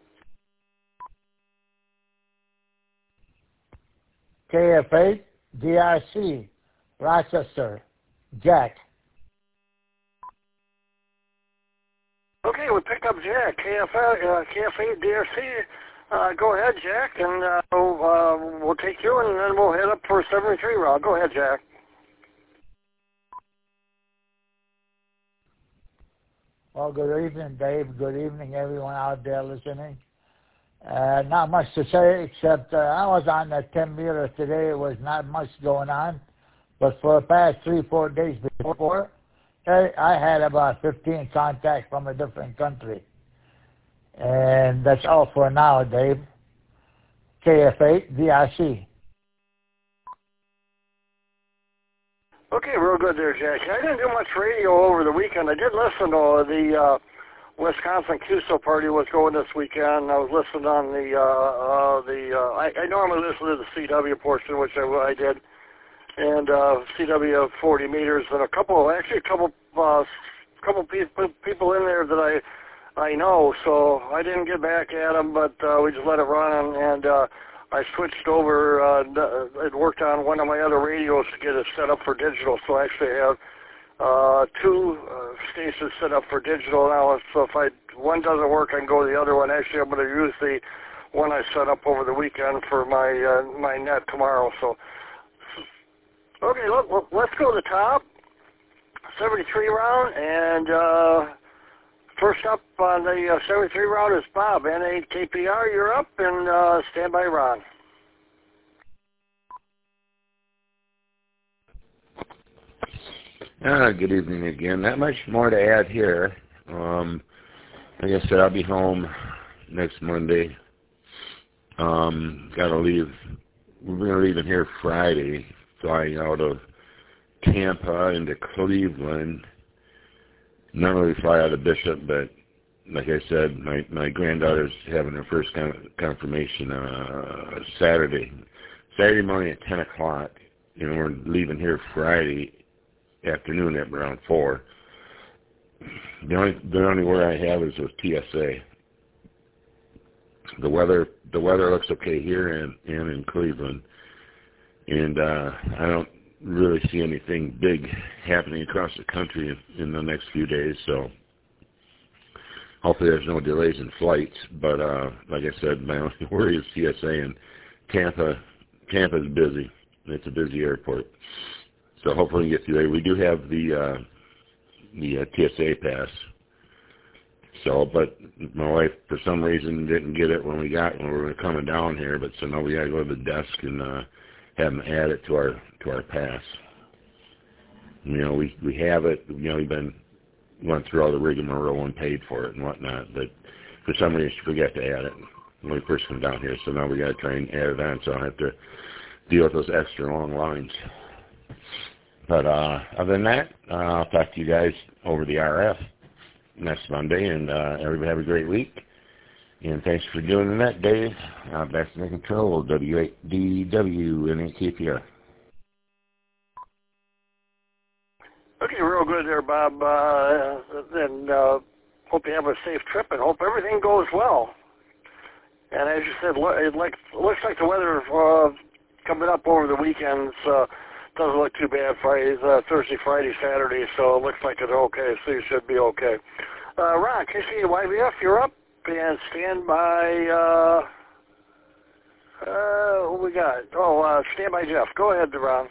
K F eight, D R C, Rochester, Jack. Okay, we picked up Jack, K F eight, D R C. Uh, go ahead, Jack, and uh, we'll, uh, we'll take you, and then we'll head up for seventy-three round. Go ahead, Jack. Well, good evening, Dave. Good evening, everyone out there listening. Uh, not much to say, except uh, I was on the ten meter today. It was not much going on. But for the past three, four days before, I, I had about fifteen contacts from a different country. And that's all for now, Dave. K F eight, D R C. Okay, real good there, Jack. I didn't do much radio over the weekend. I did listen to the uh, Wisconsin Q S O party was going this weekend. I was listening on the, uh, uh, the uh, I, I normally listen to the C W portion, which I, I did, and uh, C W forty meters, and a couple, actually a couple, uh, couple people, people in there that I I know, so I didn't get back at them, but uh, we just let it run, and uh, I switched over. Uh, it worked on one of my other radios to get it set up for digital, so I actually have uh, two uh, stations set up for digital now. So if I one doesn't work, I can go to the other one. Actually, I'm going to use the one I set up over the weekend for my uh, my net tomorrow. So, okay, look, let's go to the top, seventy-three round, and. Uh, First up on the uh, seventy-three round is Bob, N eight K P R. You're up, and uh, stand by, Ron. Ah, good evening again. Not much more to add here. Um, like I said, I'll be home next Monday. Um, got to leave. We're going to leave in here Friday, flying out of Tampa into Cleveland. Normally fly out of Bishop, but like I said, my, my granddaughter's having her first con- confirmation uh, Saturday. Saturday morning at ten o'clock. You know, we're leaving here Friday afternoon at around four. The only the only word I have is with T S A. The weather the weather looks okay here and, and in Cleveland, and uh, I don't really see anything big happening across the country in, in the next few days, so hopefully there's no delays in flights. But uh, like I said, my only worry is T S A and Tampa, Tampa's busy. It's a busy airport. So hopefully we get through there. We do have the uh, the uh, T S A pass. So, but my wife, for some reason, didn't get it when we got when we were coming down here. But so now we got to go to the desk and uh, have them add it to our to our pass. You know, we we have it. You know, we've been went through all the rigmarole and paid for it and whatnot. But for some reason, she forgot to add it when we first come down here. So now we got to try and add it on. So I have to deal with those extra long lines. But uh, other than that, uh, I'll talk to you guys over the R F next Monday, and uh, everybody have a great week. And thanks for doing that, Dave. Uh, back in control, W eight D W and A K P R. Okay, real good there, Bob. Uh, and uh, hope you have a safe trip, and hope everything goes well. And as you said, it looks, looks like the weather uh, coming up over the weekends uh, doesn't look too bad. Friday, uh, Thursday, Friday, Saturday, so it looks like it's okay, so you should be okay. Uh, Ron, K C A Y V F, you're up, and stand by, uh, uh, what we got? Oh, uh, stand by Jeff. Go ahead, Ron.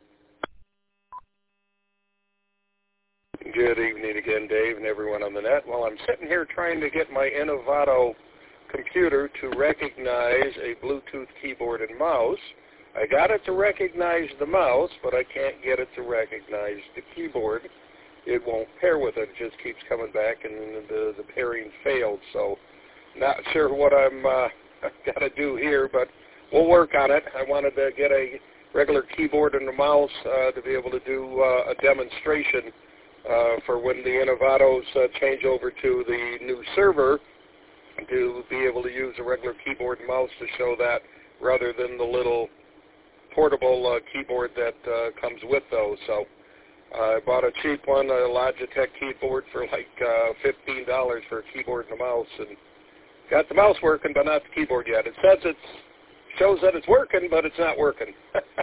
Good evening again, Dave, and everyone on the net. Well, I'm sitting here trying to get my Innovato computer to recognize a Bluetooth keyboard and mouse. I got it to recognize the mouse, but I can't get it to recognize the keyboard. It won't pair with it. It just keeps coming back, and the, the pairing failed. So not sure what I'm uh, got to do here, but we'll work on it. I wanted to get a regular keyboard and a mouse uh, to be able to do uh, a demonstration uh, for when the Innovatos uh, change over to the new server, to be able to use a regular keyboard and mouse to show that rather than the little portable uh, keyboard that uh, comes with those. So uh, I bought a cheap one, a Logitech keyboard for like uh, fifteen dollars for a keyboard and a mouse, and got the mouse working, but not the keyboard yet. It says it shows that it's working, but it's not working.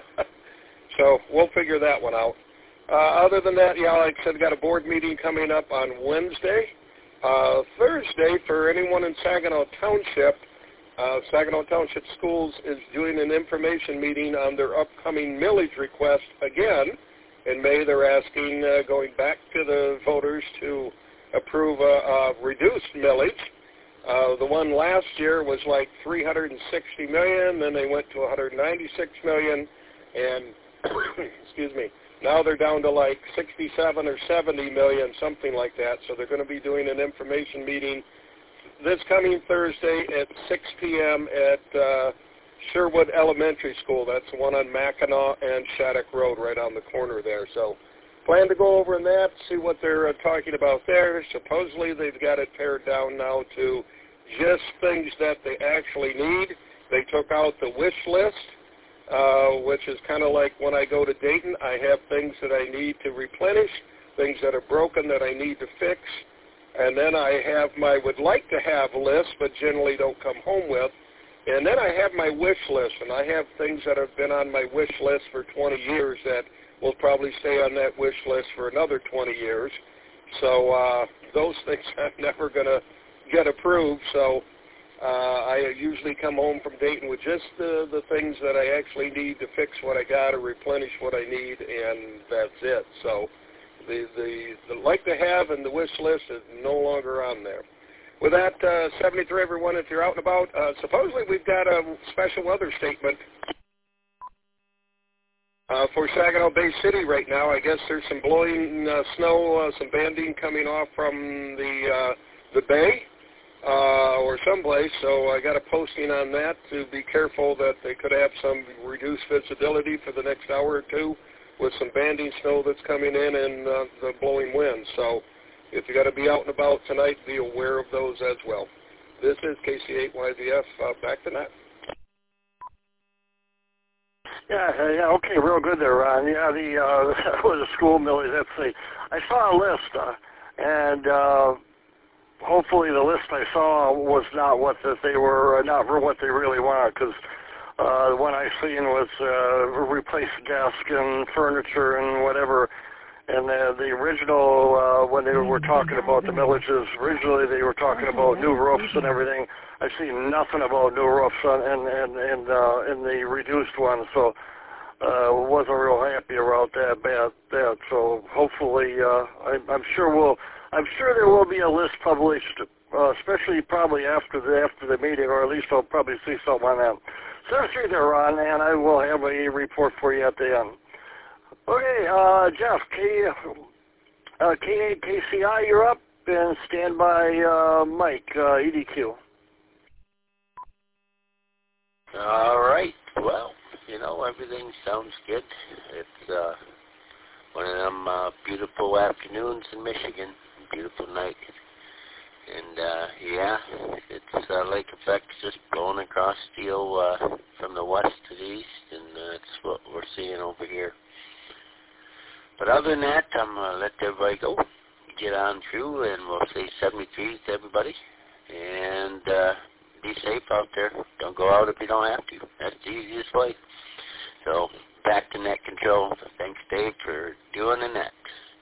So we'll figure that one out. Uh, other than that, yeah, like I said, got a board meeting coming up on Wednesday. Uh, Thursday, for anyone in Saginaw Township, uh, Saginaw Township Schools is doing an information meeting on their upcoming millage request again. In May, they're asking, uh, going back to the voters to approve a, a reduced millage. Uh, the one last year was like three hundred sixty million dollars, then they went to one hundred ninety-six million dollars, and, excuse me, now they're down to like sixty-seven or seventy million dollars, something like that. So they're going to be doing an information meeting this coming Thursday at six p.m. at uh, Sherwood Elementary School. That's the one on Mackinac and Shattuck Road right on the corner there. So plan to go over in that, see what they're uh, talking about there. Supposedly they've got it pared down now to just things that they actually need. They took out the wish list, uh, which is kind of like when I go to Dayton, I have things that I need to replenish, things that are broken that I need to fix, and then I have my would like to have list, but generally don't come home with. And then I have my wish list, and I have things that have been on my wish list for twenty years that will probably stay on that wish list for another twenty years. So uh, those things I'm never going to get approved. So uh, I usually come home from Dayton with just the, the things that I actually need to fix what I got or replenish what I need, and that's it. So the, the, the like to have and the wish list is no longer on there. With that, uh, seventy-three, everyone, if you're out and about, uh, supposedly we've got a special weather statement uh, for Saginaw Bay City right now. I guess there's some blowing uh, snow, uh, some banding coming off from the uh, the bay uh, or someplace, so I got a posting on that to be careful that they could have some reduced visibility for the next hour or two with some banding snow that's coming in and uh, the blowing winds. So if you got to be out and about tonight, be aware of those as well. This is K C eight Y V F. Uh, back to that. Yeah, yeah, okay, real good there, Ron. Yeah, the uh, that was a school millage. Let's see. I saw a list, uh, and uh, hopefully the list I saw was not what that they were, uh, not what they really wanted, because uh, the one I seen was uh, replace desk and furniture and whatever. And the, the original, uh, when they were talking about the villages, originally they were talking about new roofs and everything. I see nothing about new roofs on, and and and uh, in the reduced one, so uh, wasn't real happy about that. Bad that. So hopefully, uh, I, I'm sure we'll. I'm sure there will be a list published, uh, especially probably after the after the meeting, or at least I'll probably see something on that. So see there, Ron, and I will have a report for you at the end. Okay, uh, Jeff, K, uh, K eight K C I, you're up, and stand by uh, Mike, uh, E D Q. All right. Well, you know, everything sounds good. It's uh, one of them uh, beautiful afternoons in Michigan, beautiful night. And, uh, yeah, it's uh, lake effect just blowing across steel uh, from the west to the east, and uh, that's what we're seeing over here. But other than that, I'm going to let everybody go, get on through, and we'll say seventy-three to everybody. And uh, be safe out there. Don't go out if you don't have to. That's the easiest way. So back to net control. Thanks, Dave, for doing the net.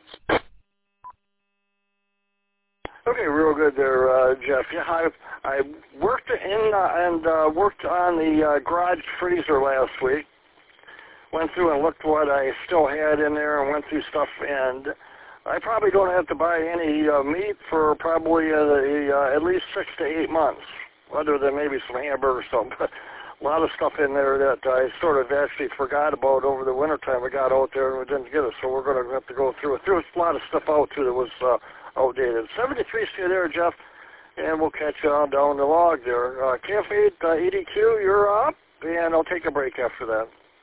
Okay, real good there, uh, Jeff. Yeah, I, I worked in uh, and uh, worked on the uh, garage freezer last week. Went through and looked what I still had in there and went through stuff, and I probably don't have to buy any uh, meat for probably uh, uh, at least six to eight months, other than maybe some hamburger or something. But a lot of stuff in there that I sort of actually forgot about over the wintertime. I got out there and we didn't get it, so we're going to have to go through it. There was a lot of stuff out, too, that was uh, outdated. seventy-three, see you there, Jeff, and we'll catch you on down the log there. Uh, K F eight, uh, E D Q, you're up, and I'll take a break after that.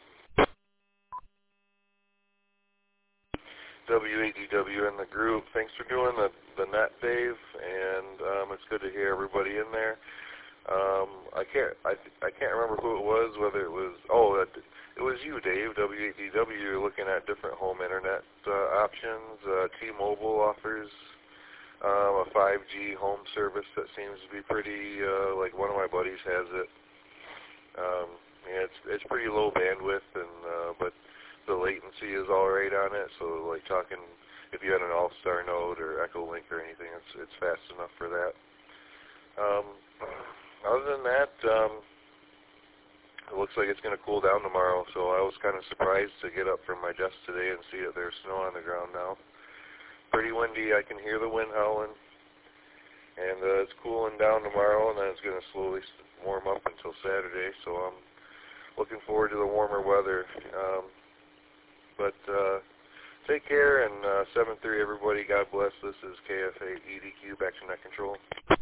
W eight D W in the group. Thanks for doing the, the net, Dave, and um, it's good to hear everybody in there. Um, I can't I I can't remember who it was, whether it was, oh, it, it was you, Dave, W eight D W. You're looking at different home internet uh, options. Uh, T-Mobile offers um, a five G home service that seems to be pretty, uh, like one of my buddies has it. Um, yeah, it's, it's pretty low bandwidth, and uh, but the latency is all right on it, so like talking, if you had an All-Star node or Echo Link or anything, it's it's fast enough for that. Um, other than that, um, it looks like it's going to cool down tomorrow, so I was kind of surprised to get up from my desk today and see that there's snow on the ground now. Pretty windy, I can hear the wind howling, and uh, it's cooling down tomorrow, and then it's going to slowly warm up until Saturday, so I'm looking forward to the warmer weather. Um, But uh, take care, and uh, seven three, everybody. God bless. This is K F eight E D Q, back to net control.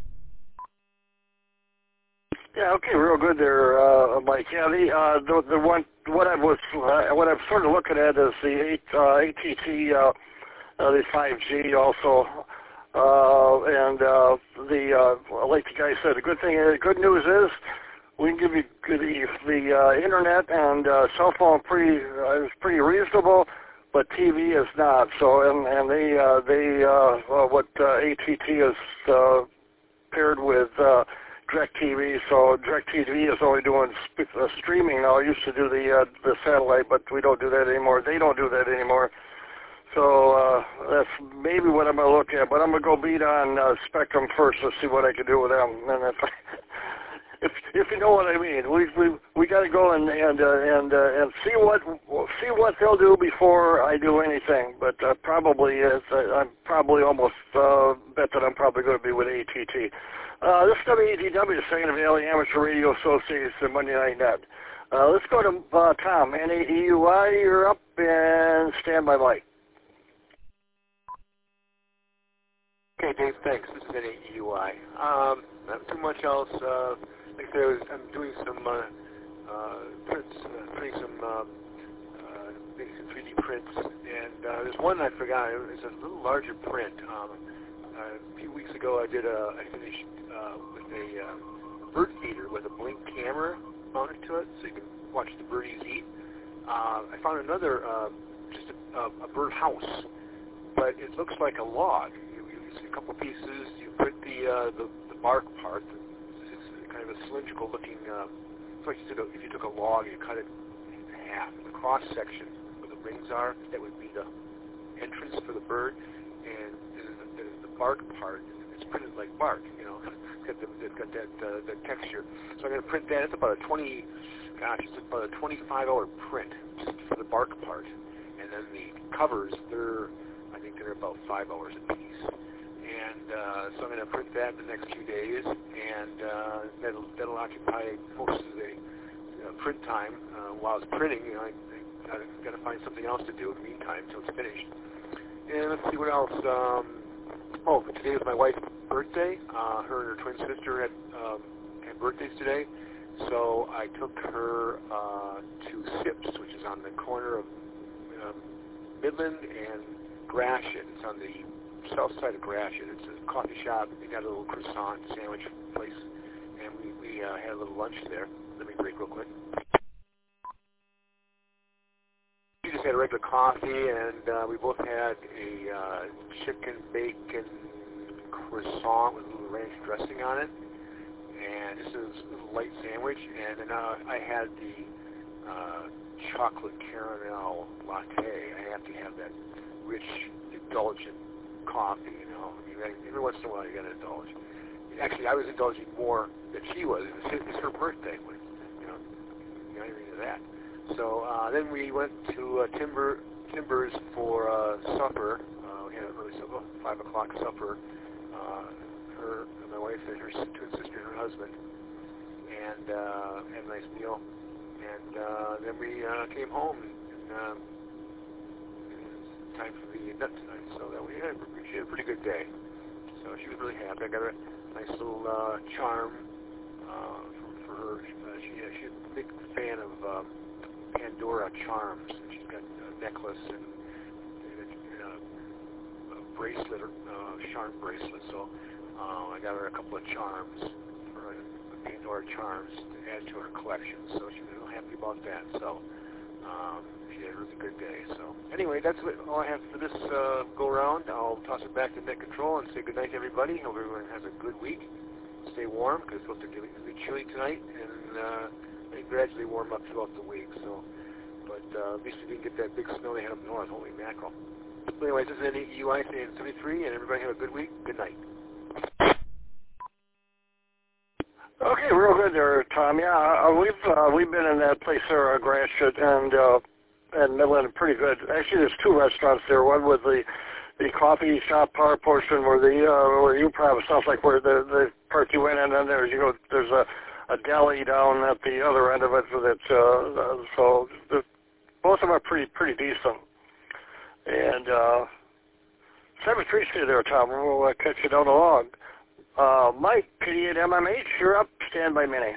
Yeah, okay, real good there, uh, Mike. Yeah, the uh, the, the one what I was uh, what I'm sort of looking at is the eight uh, A T T, uh, uh, the five G also, uh, and uh, the uh, like the guy said, the good thing, the good news is, we can give you the, the uh, internet and uh, cell phone pretty uh, is pretty reasonable, but T V is not. So and and they uh, they uh, uh, what uh, A T T is uh, paired with uh, DirecTV. So DirecTV is only doing sp- uh, streaming now. I used to do the uh, the satellite, but we don't do that anymore. They don't do that anymore. So uh, that's maybe what I'm gonna look at. But I'm gonna go beat on uh, Spectrum first to see what I can do with them. And if I, If, if you know what I mean, we we we got to go and and uh, and uh, and see what see what they'll do before I do anything. But uh, probably is uh, I'm probably almost uh, bet that I'm probably going to be with A T T. Uh, this is W A D W, the Saginaw Valley Amateur Radio Association, Monday Night Net. Uh, let's go to uh, Tom, N A E U I. You're up, and stand by, Mike. Okay, Dave. Thanks. This is N A E U I. Um, not too much else. Uh, Like I said, I'm doing some uh, uh, prints, uh, printing some, uh, uh, making some three D prints, and uh, there's one I forgot. It's a little larger print. Um, uh, a few weeks ago, I did a, I finished uh, with a uh, bird feeder with a Blink camera mounted to it, so you can watch the birdies eat. Uh, I found another, uh, just a, a bird house, but it looks like a log. You, you see a couple pieces. You put the uh, the, the bark part. The, kind of a cylindrical looking, uh, it's like you did a, if you took a log and you cut it in half. The cross section where the rings are, that would be the entrance for the bird, and, and the, the bark part, it's printed like bark, you know, it's got, the, it's got that uh, the texture. So I'm going to print that. It's about a twenty, gosh, it's about a twenty-five dollar print just for the bark part, and then the covers, they're, I think they're about five dollars a piece. And uh, so I'm going to print that in the next few days, and uh, that'll, that'll occupy most of the uh, print time. Uh, while it's printing, you know, I, I, I've got to find something else to do in the meantime until it's finished. And let's see what else. Um, oh, but today was my wife's birthday. Uh, her and her twin sister had, um, had birthdays today, so I took her uh, to Sips, which is on the corner of uh, Midland and Gratiot. It's on the south side of Gratiot. It's a coffee shop. They got a little croissant sandwich place, and we, we uh, had a little lunch there. Let me break real quick. We just had a regular coffee, and uh, we both had a uh, chicken bacon croissant with a little ranch dressing on it, and this is a little light sandwich, and then uh, I had the uh, chocolate caramel latte. I have to have that rich, indulgent coffee, you know. I mean, every once in a while you got to indulge. Actually, I was indulging more than she was. It was, it was her birthday, when, you know, you know anything of that. So uh, then we went to uh, Timber Timbers for uh, supper. Uh, we had an early supper, five o'clock supper. Uh, her, my wife, and her twin sister, and her husband, and uh, had a nice meal. And uh, then we uh, came home, and uh, time for the nut tonight, so that we had, she had a pretty good day. So she was really happy. I got her a nice little uh, charm uh, for, for her. Uh, she, uh, she's a big fan of um, Pandora charms. And she's got a necklace and, and, a, and a, a bracelet, uh, charm bracelet. So uh, I got her a couple of charms, for uh, Pandora charms to add to her collection. So she was real happy about that. So. Um, She had a really good day. So anyway, that's what, all I have for this uh, go around. I'll toss it back to Net Control and say good night to everybody. Hope everyone has a good week. Stay warm because it's supposed to be chilly tonight, and uh, they gradually warm up throughout the week. So, but uh, at least we didn't get that big snow they had up north. Holy mackerel! But anyways, this is N E U I saying seventy-three, and everybody have a good week. Good night. Okay, real good there, Tom. Yeah, uh, we've uh, we've been in that place there, uh, Gratiot, and. Uh, And Midland, pretty good. Actually, there's two restaurants there. One with the the coffee shop part portion, where the uh, where you probably sounds like where the the part you went in, and then there's you know there's a, a deli down at the other end of it. That uh, so the, both of them are pretty pretty decent. And uh, seven three see there, Tom. We'll uh, catch you down the log. Uh, Mike, K D eight M M H, you're up. Stand by, Minnie.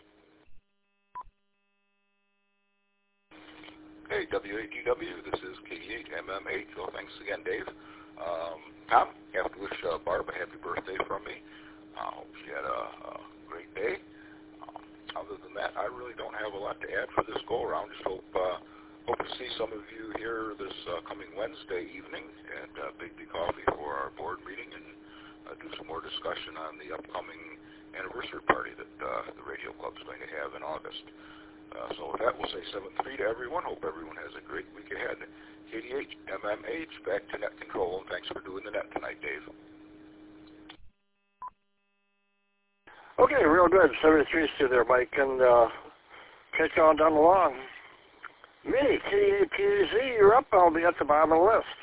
Hey, W A D W, this is K D eight M M H. Well, thanks again, Dave. Um, Tom, you have to wish uh, Barb a happy birthday from me. I uh, hope she had a, a great day. Um, other than that, I really don't have a lot to add for this go-around. Just hope uh, hope to see some of you here this uh, coming Wednesday evening at uh, Big D Coffee for our board meeting and uh, do some more discussion on the upcoming anniversary party that uh, the Radio Club is going to have in August. Uh, so with that, we'll say seven three to everyone. Hope everyone has a great week ahead. K D H M M H, back to Net Control, and thanks for doing the net tonight, Dave. Okay, real good. seven three to there, Mike, and uh, catch you on down the line. Me, K D eight P A Z, you're up. I'll be at the bottom of the list.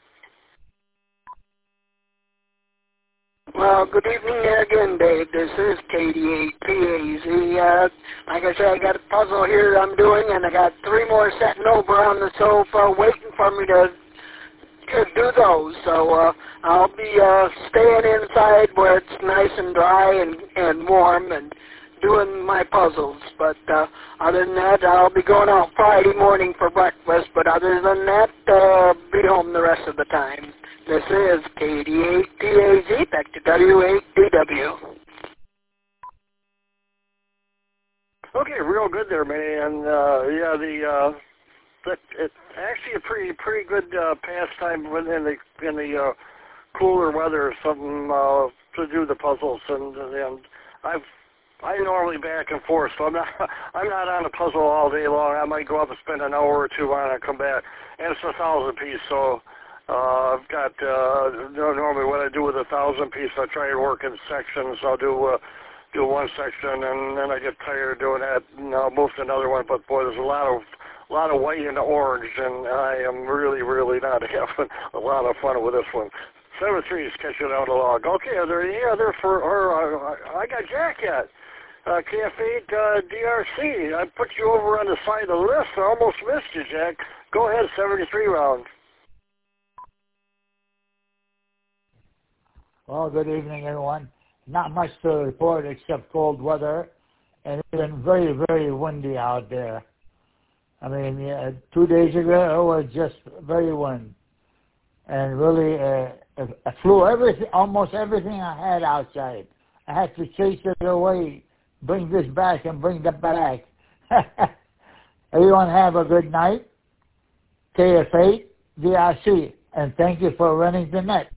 Well, good evening again, Dave. This is K D eight P A Z. Uh, like I said, I got a puzzle here that I'm doing, and I got three more sitting over on the sofa waiting for me to, to do those. So uh, I'll be uh, staying inside where it's nice and dry and, and warm and doing my puzzles. But uh, other than that, I'll be going out Friday morning for breakfast. But other than that, uh, be home the rest of the time. This is K D eight P A Z, back to W eight D W. Okay, real good there, Minnie. And uh, yeah, the uh, that it's actually a pretty pretty good uh, pastime in the in the uh, cooler weather, something uh, to do the puzzles. And and I've I normally back and forth, so I'm not I'm not on a puzzle all day long. I might go up and spend an hour or two on it and come back, and it's a thousand piece, so. Uh, I've got, uh, normally what I do with a thousand piece, I try to work in sections. I'll do, uh, do one section and then I get tired of doing that and I'll move to another one. But boy, there's a lot of, a lot of white and orange and I am really, really not having a lot of fun with this one. Seven threes catching out a log. Okay, are there any other for, or, uh, I got Jack yet. Uh, K F eight uh, D R C. I put you over on the side of the list. I almost missed you, Jack. Go ahead, seventy-three round. Well, good evening, everyone. Not much to report except cold weather, and it's been very, very windy out there. I mean, yeah, two days ago it was just very windy, and really, uh, I flew everything, almost everything I had outside. I had to chase it away. Bring this back and bring that back. Everyone have a good night. K F eight D R C, and thank you for running the net.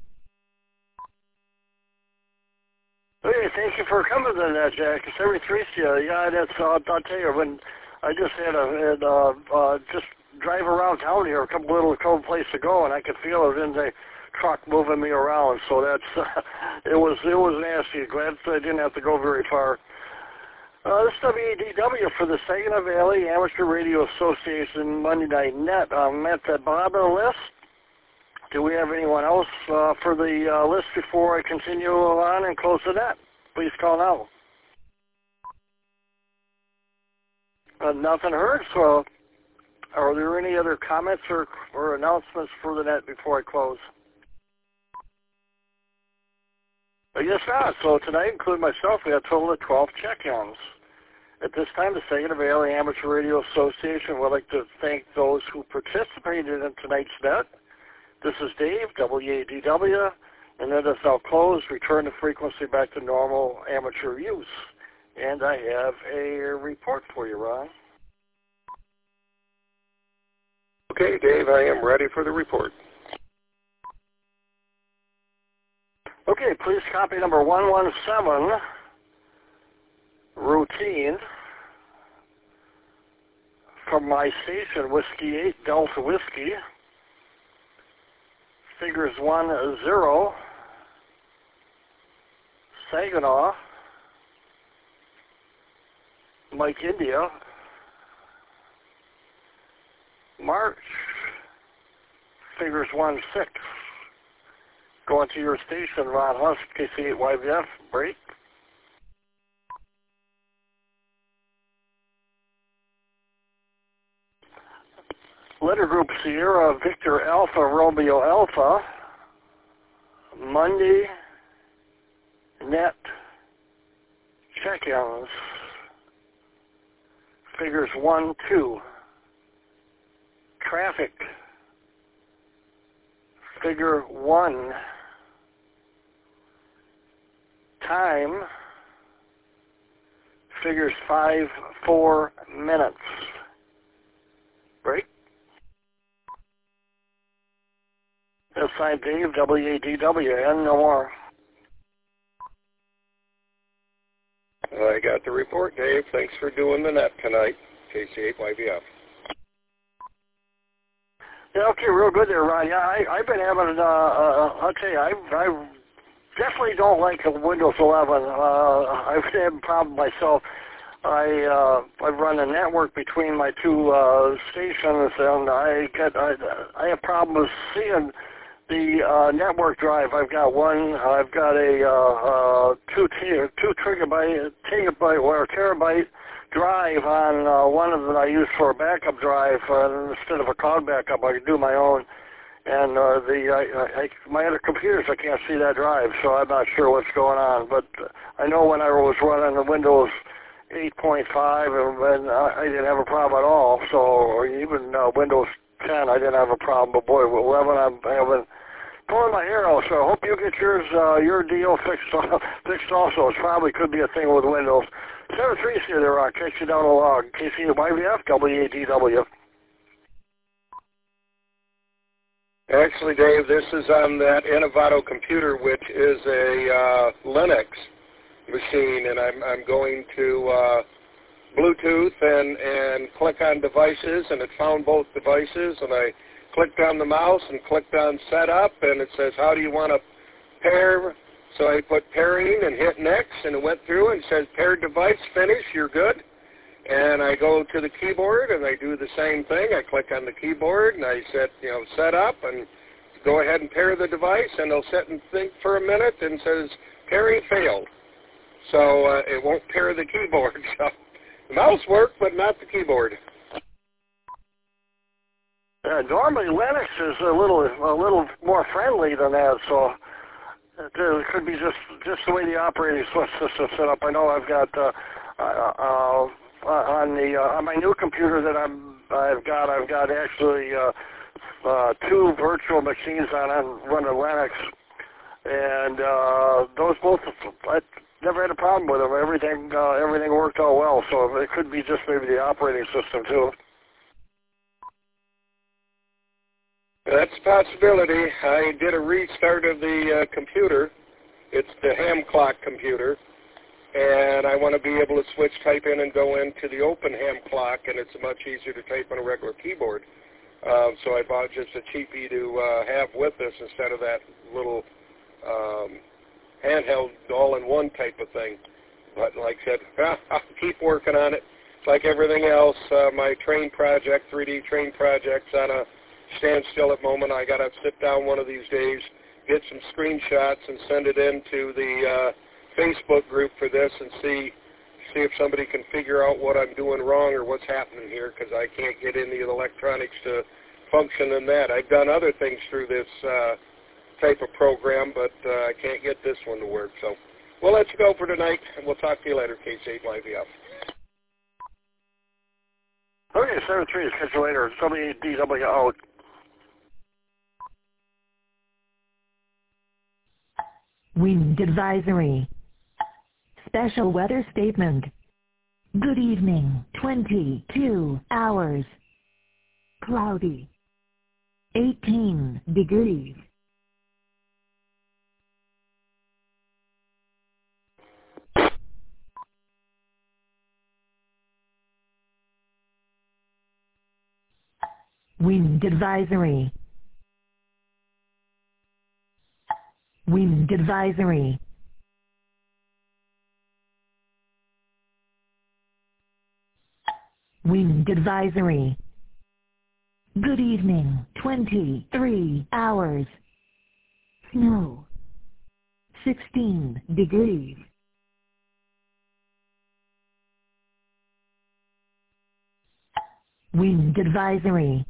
Hey, thank you for coming to that, Jack. It's every three. Yeah, that's. Uh, I'll tell you, when I just had a had, uh, uh, just drive around town here, a couple little cold place to go, and I could feel it in the truck moving me around. So that's uh, it was it was nasty. Glad I didn't have to go very far. Uh, this is W A D W for the Saginaw Valley Amateur Radio Association Monday Night Net. I'm at the bottom of the list. Do we have anyone else uh, for the uh, list before I continue on and close the net? Please call now. Uh, nothing heard, so are there any other comments or, or announcements for the net before I close? I guess not. So tonight, including myself, we had a total of twelve check-ins. At this time, the Saginaw Valley Amateur Radio Association would like to thank those who participated in tonight's net. This is Dave, W A D W, and then as I'll close, return the frequency back to normal amateur use. And I have a report for you, Ron. Okay, Dave, I am ready for the report. Okay, please copy number one one seven, routine, from my station, Whiskey eight, Delta Whiskey, figures one zero, Saginaw, Mike India, March, figures one six. Going to your station, Ron Husk, K C eight Y V F, break. Letter Group Sierra, Victor Alpha, Romeo Alpha, Monday, net, check-ins, figures one two, traffic, figure one, time, figures five, four minutes. Break. That's signed Dave, W A D W, and no more. I got the report, Dave. Thanks for doing the net tonight. K C eight Y V F. Yeah, okay, real good there, Ron. Yeah, I, I've been having, uh, uh, I'll tell you, I, I definitely don't like Windows eleven. Uh, I've had a problem myself. I uh, I run a network between my two uh, stations, and I get I, I have problems seeing the uh, network drive. I've got one. I've got a uh, uh, two t- two gigabyte, gigabyte or terabyte drive on uh, one of them I use for a backup drive uh, instead of a cloud backup. I can do my own. And uh, the I, I, my other computers, I can't see that drive, so I'm not sure what's going on. But I know when I was running the Windows eight point five, and, and I didn't have a problem at all. So, or even uh, Windows ten, I didn't have a problem. But boy, with eleven, I'm having pulling my hair out. So I hope you get yours, uh, your deal fixed, fixed also. It probably could be a thing with Windows. seven three here, there, uh, catch you down the log. K C Y V F, W A D W. Actually, Dave, this is on that Innovato computer, which is a uh, Linux machine, and I'm, I'm going to uh, Bluetooth and, and click on devices, and it found both devices, and I clicked on the mouse and clicked on setup, and it says, how do you want to pair? So I put pairing and hit next, and it went through and says paired device, finish, you're good. And I go to the keyboard and I do the same thing. I click on the keyboard and I set, you know, set up and go ahead and pair the device, and it'll sit and think for a minute and says pairing failed. So uh, it won't pair the keyboard. So the mouse worked, but not the keyboard. Uh, normally Linux is a little a little more friendly than that, so it could be just just the way the operating system is set up. I know I've got uh, uh, uh, on the uh, on my new computer that I'm I've got I've got actually uh, uh, two virtual machines on on running Linux, and uh, those both I never had a problem with them. Everything uh, everything worked out well. So it could be just maybe the operating system too. That's a possibility. I did a restart of the uh, computer. It's the ham clock computer, and I want to be able to switch type in and go into the open ham clock, and it's much easier to type on a regular keyboard. Uh, so I bought just a cheapie to uh, have with us instead of that little um, handheld all-in-one type of thing. But like I said, I'll keep working on it. Like everything else, uh, my train project, three D train project's on a stand still at the moment. I got to sit down one of these days, get some screenshots, and send it into the uh, Facebook group for this and see see if somebody can figure out what I'm doing wrong or what's happening here, because I can't get any of the electronics to function in that. I've done other things through this uh, type of program, but uh, I can't get this one to work. So we'll let you go for tonight, and we'll talk to you later, K C eight Live F. Okay, seven three, catch you later. W D W out. Wind advisory. Special weather statement. Good evening, twenty-two hours. Cloudy. eighteen degrees. Wind advisory. Wind advisory. Wind advisory. Good evening, twenty-three hours. Snow. sixteen degrees. Wind advisory.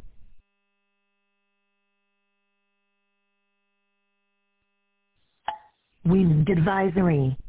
Wind advisory.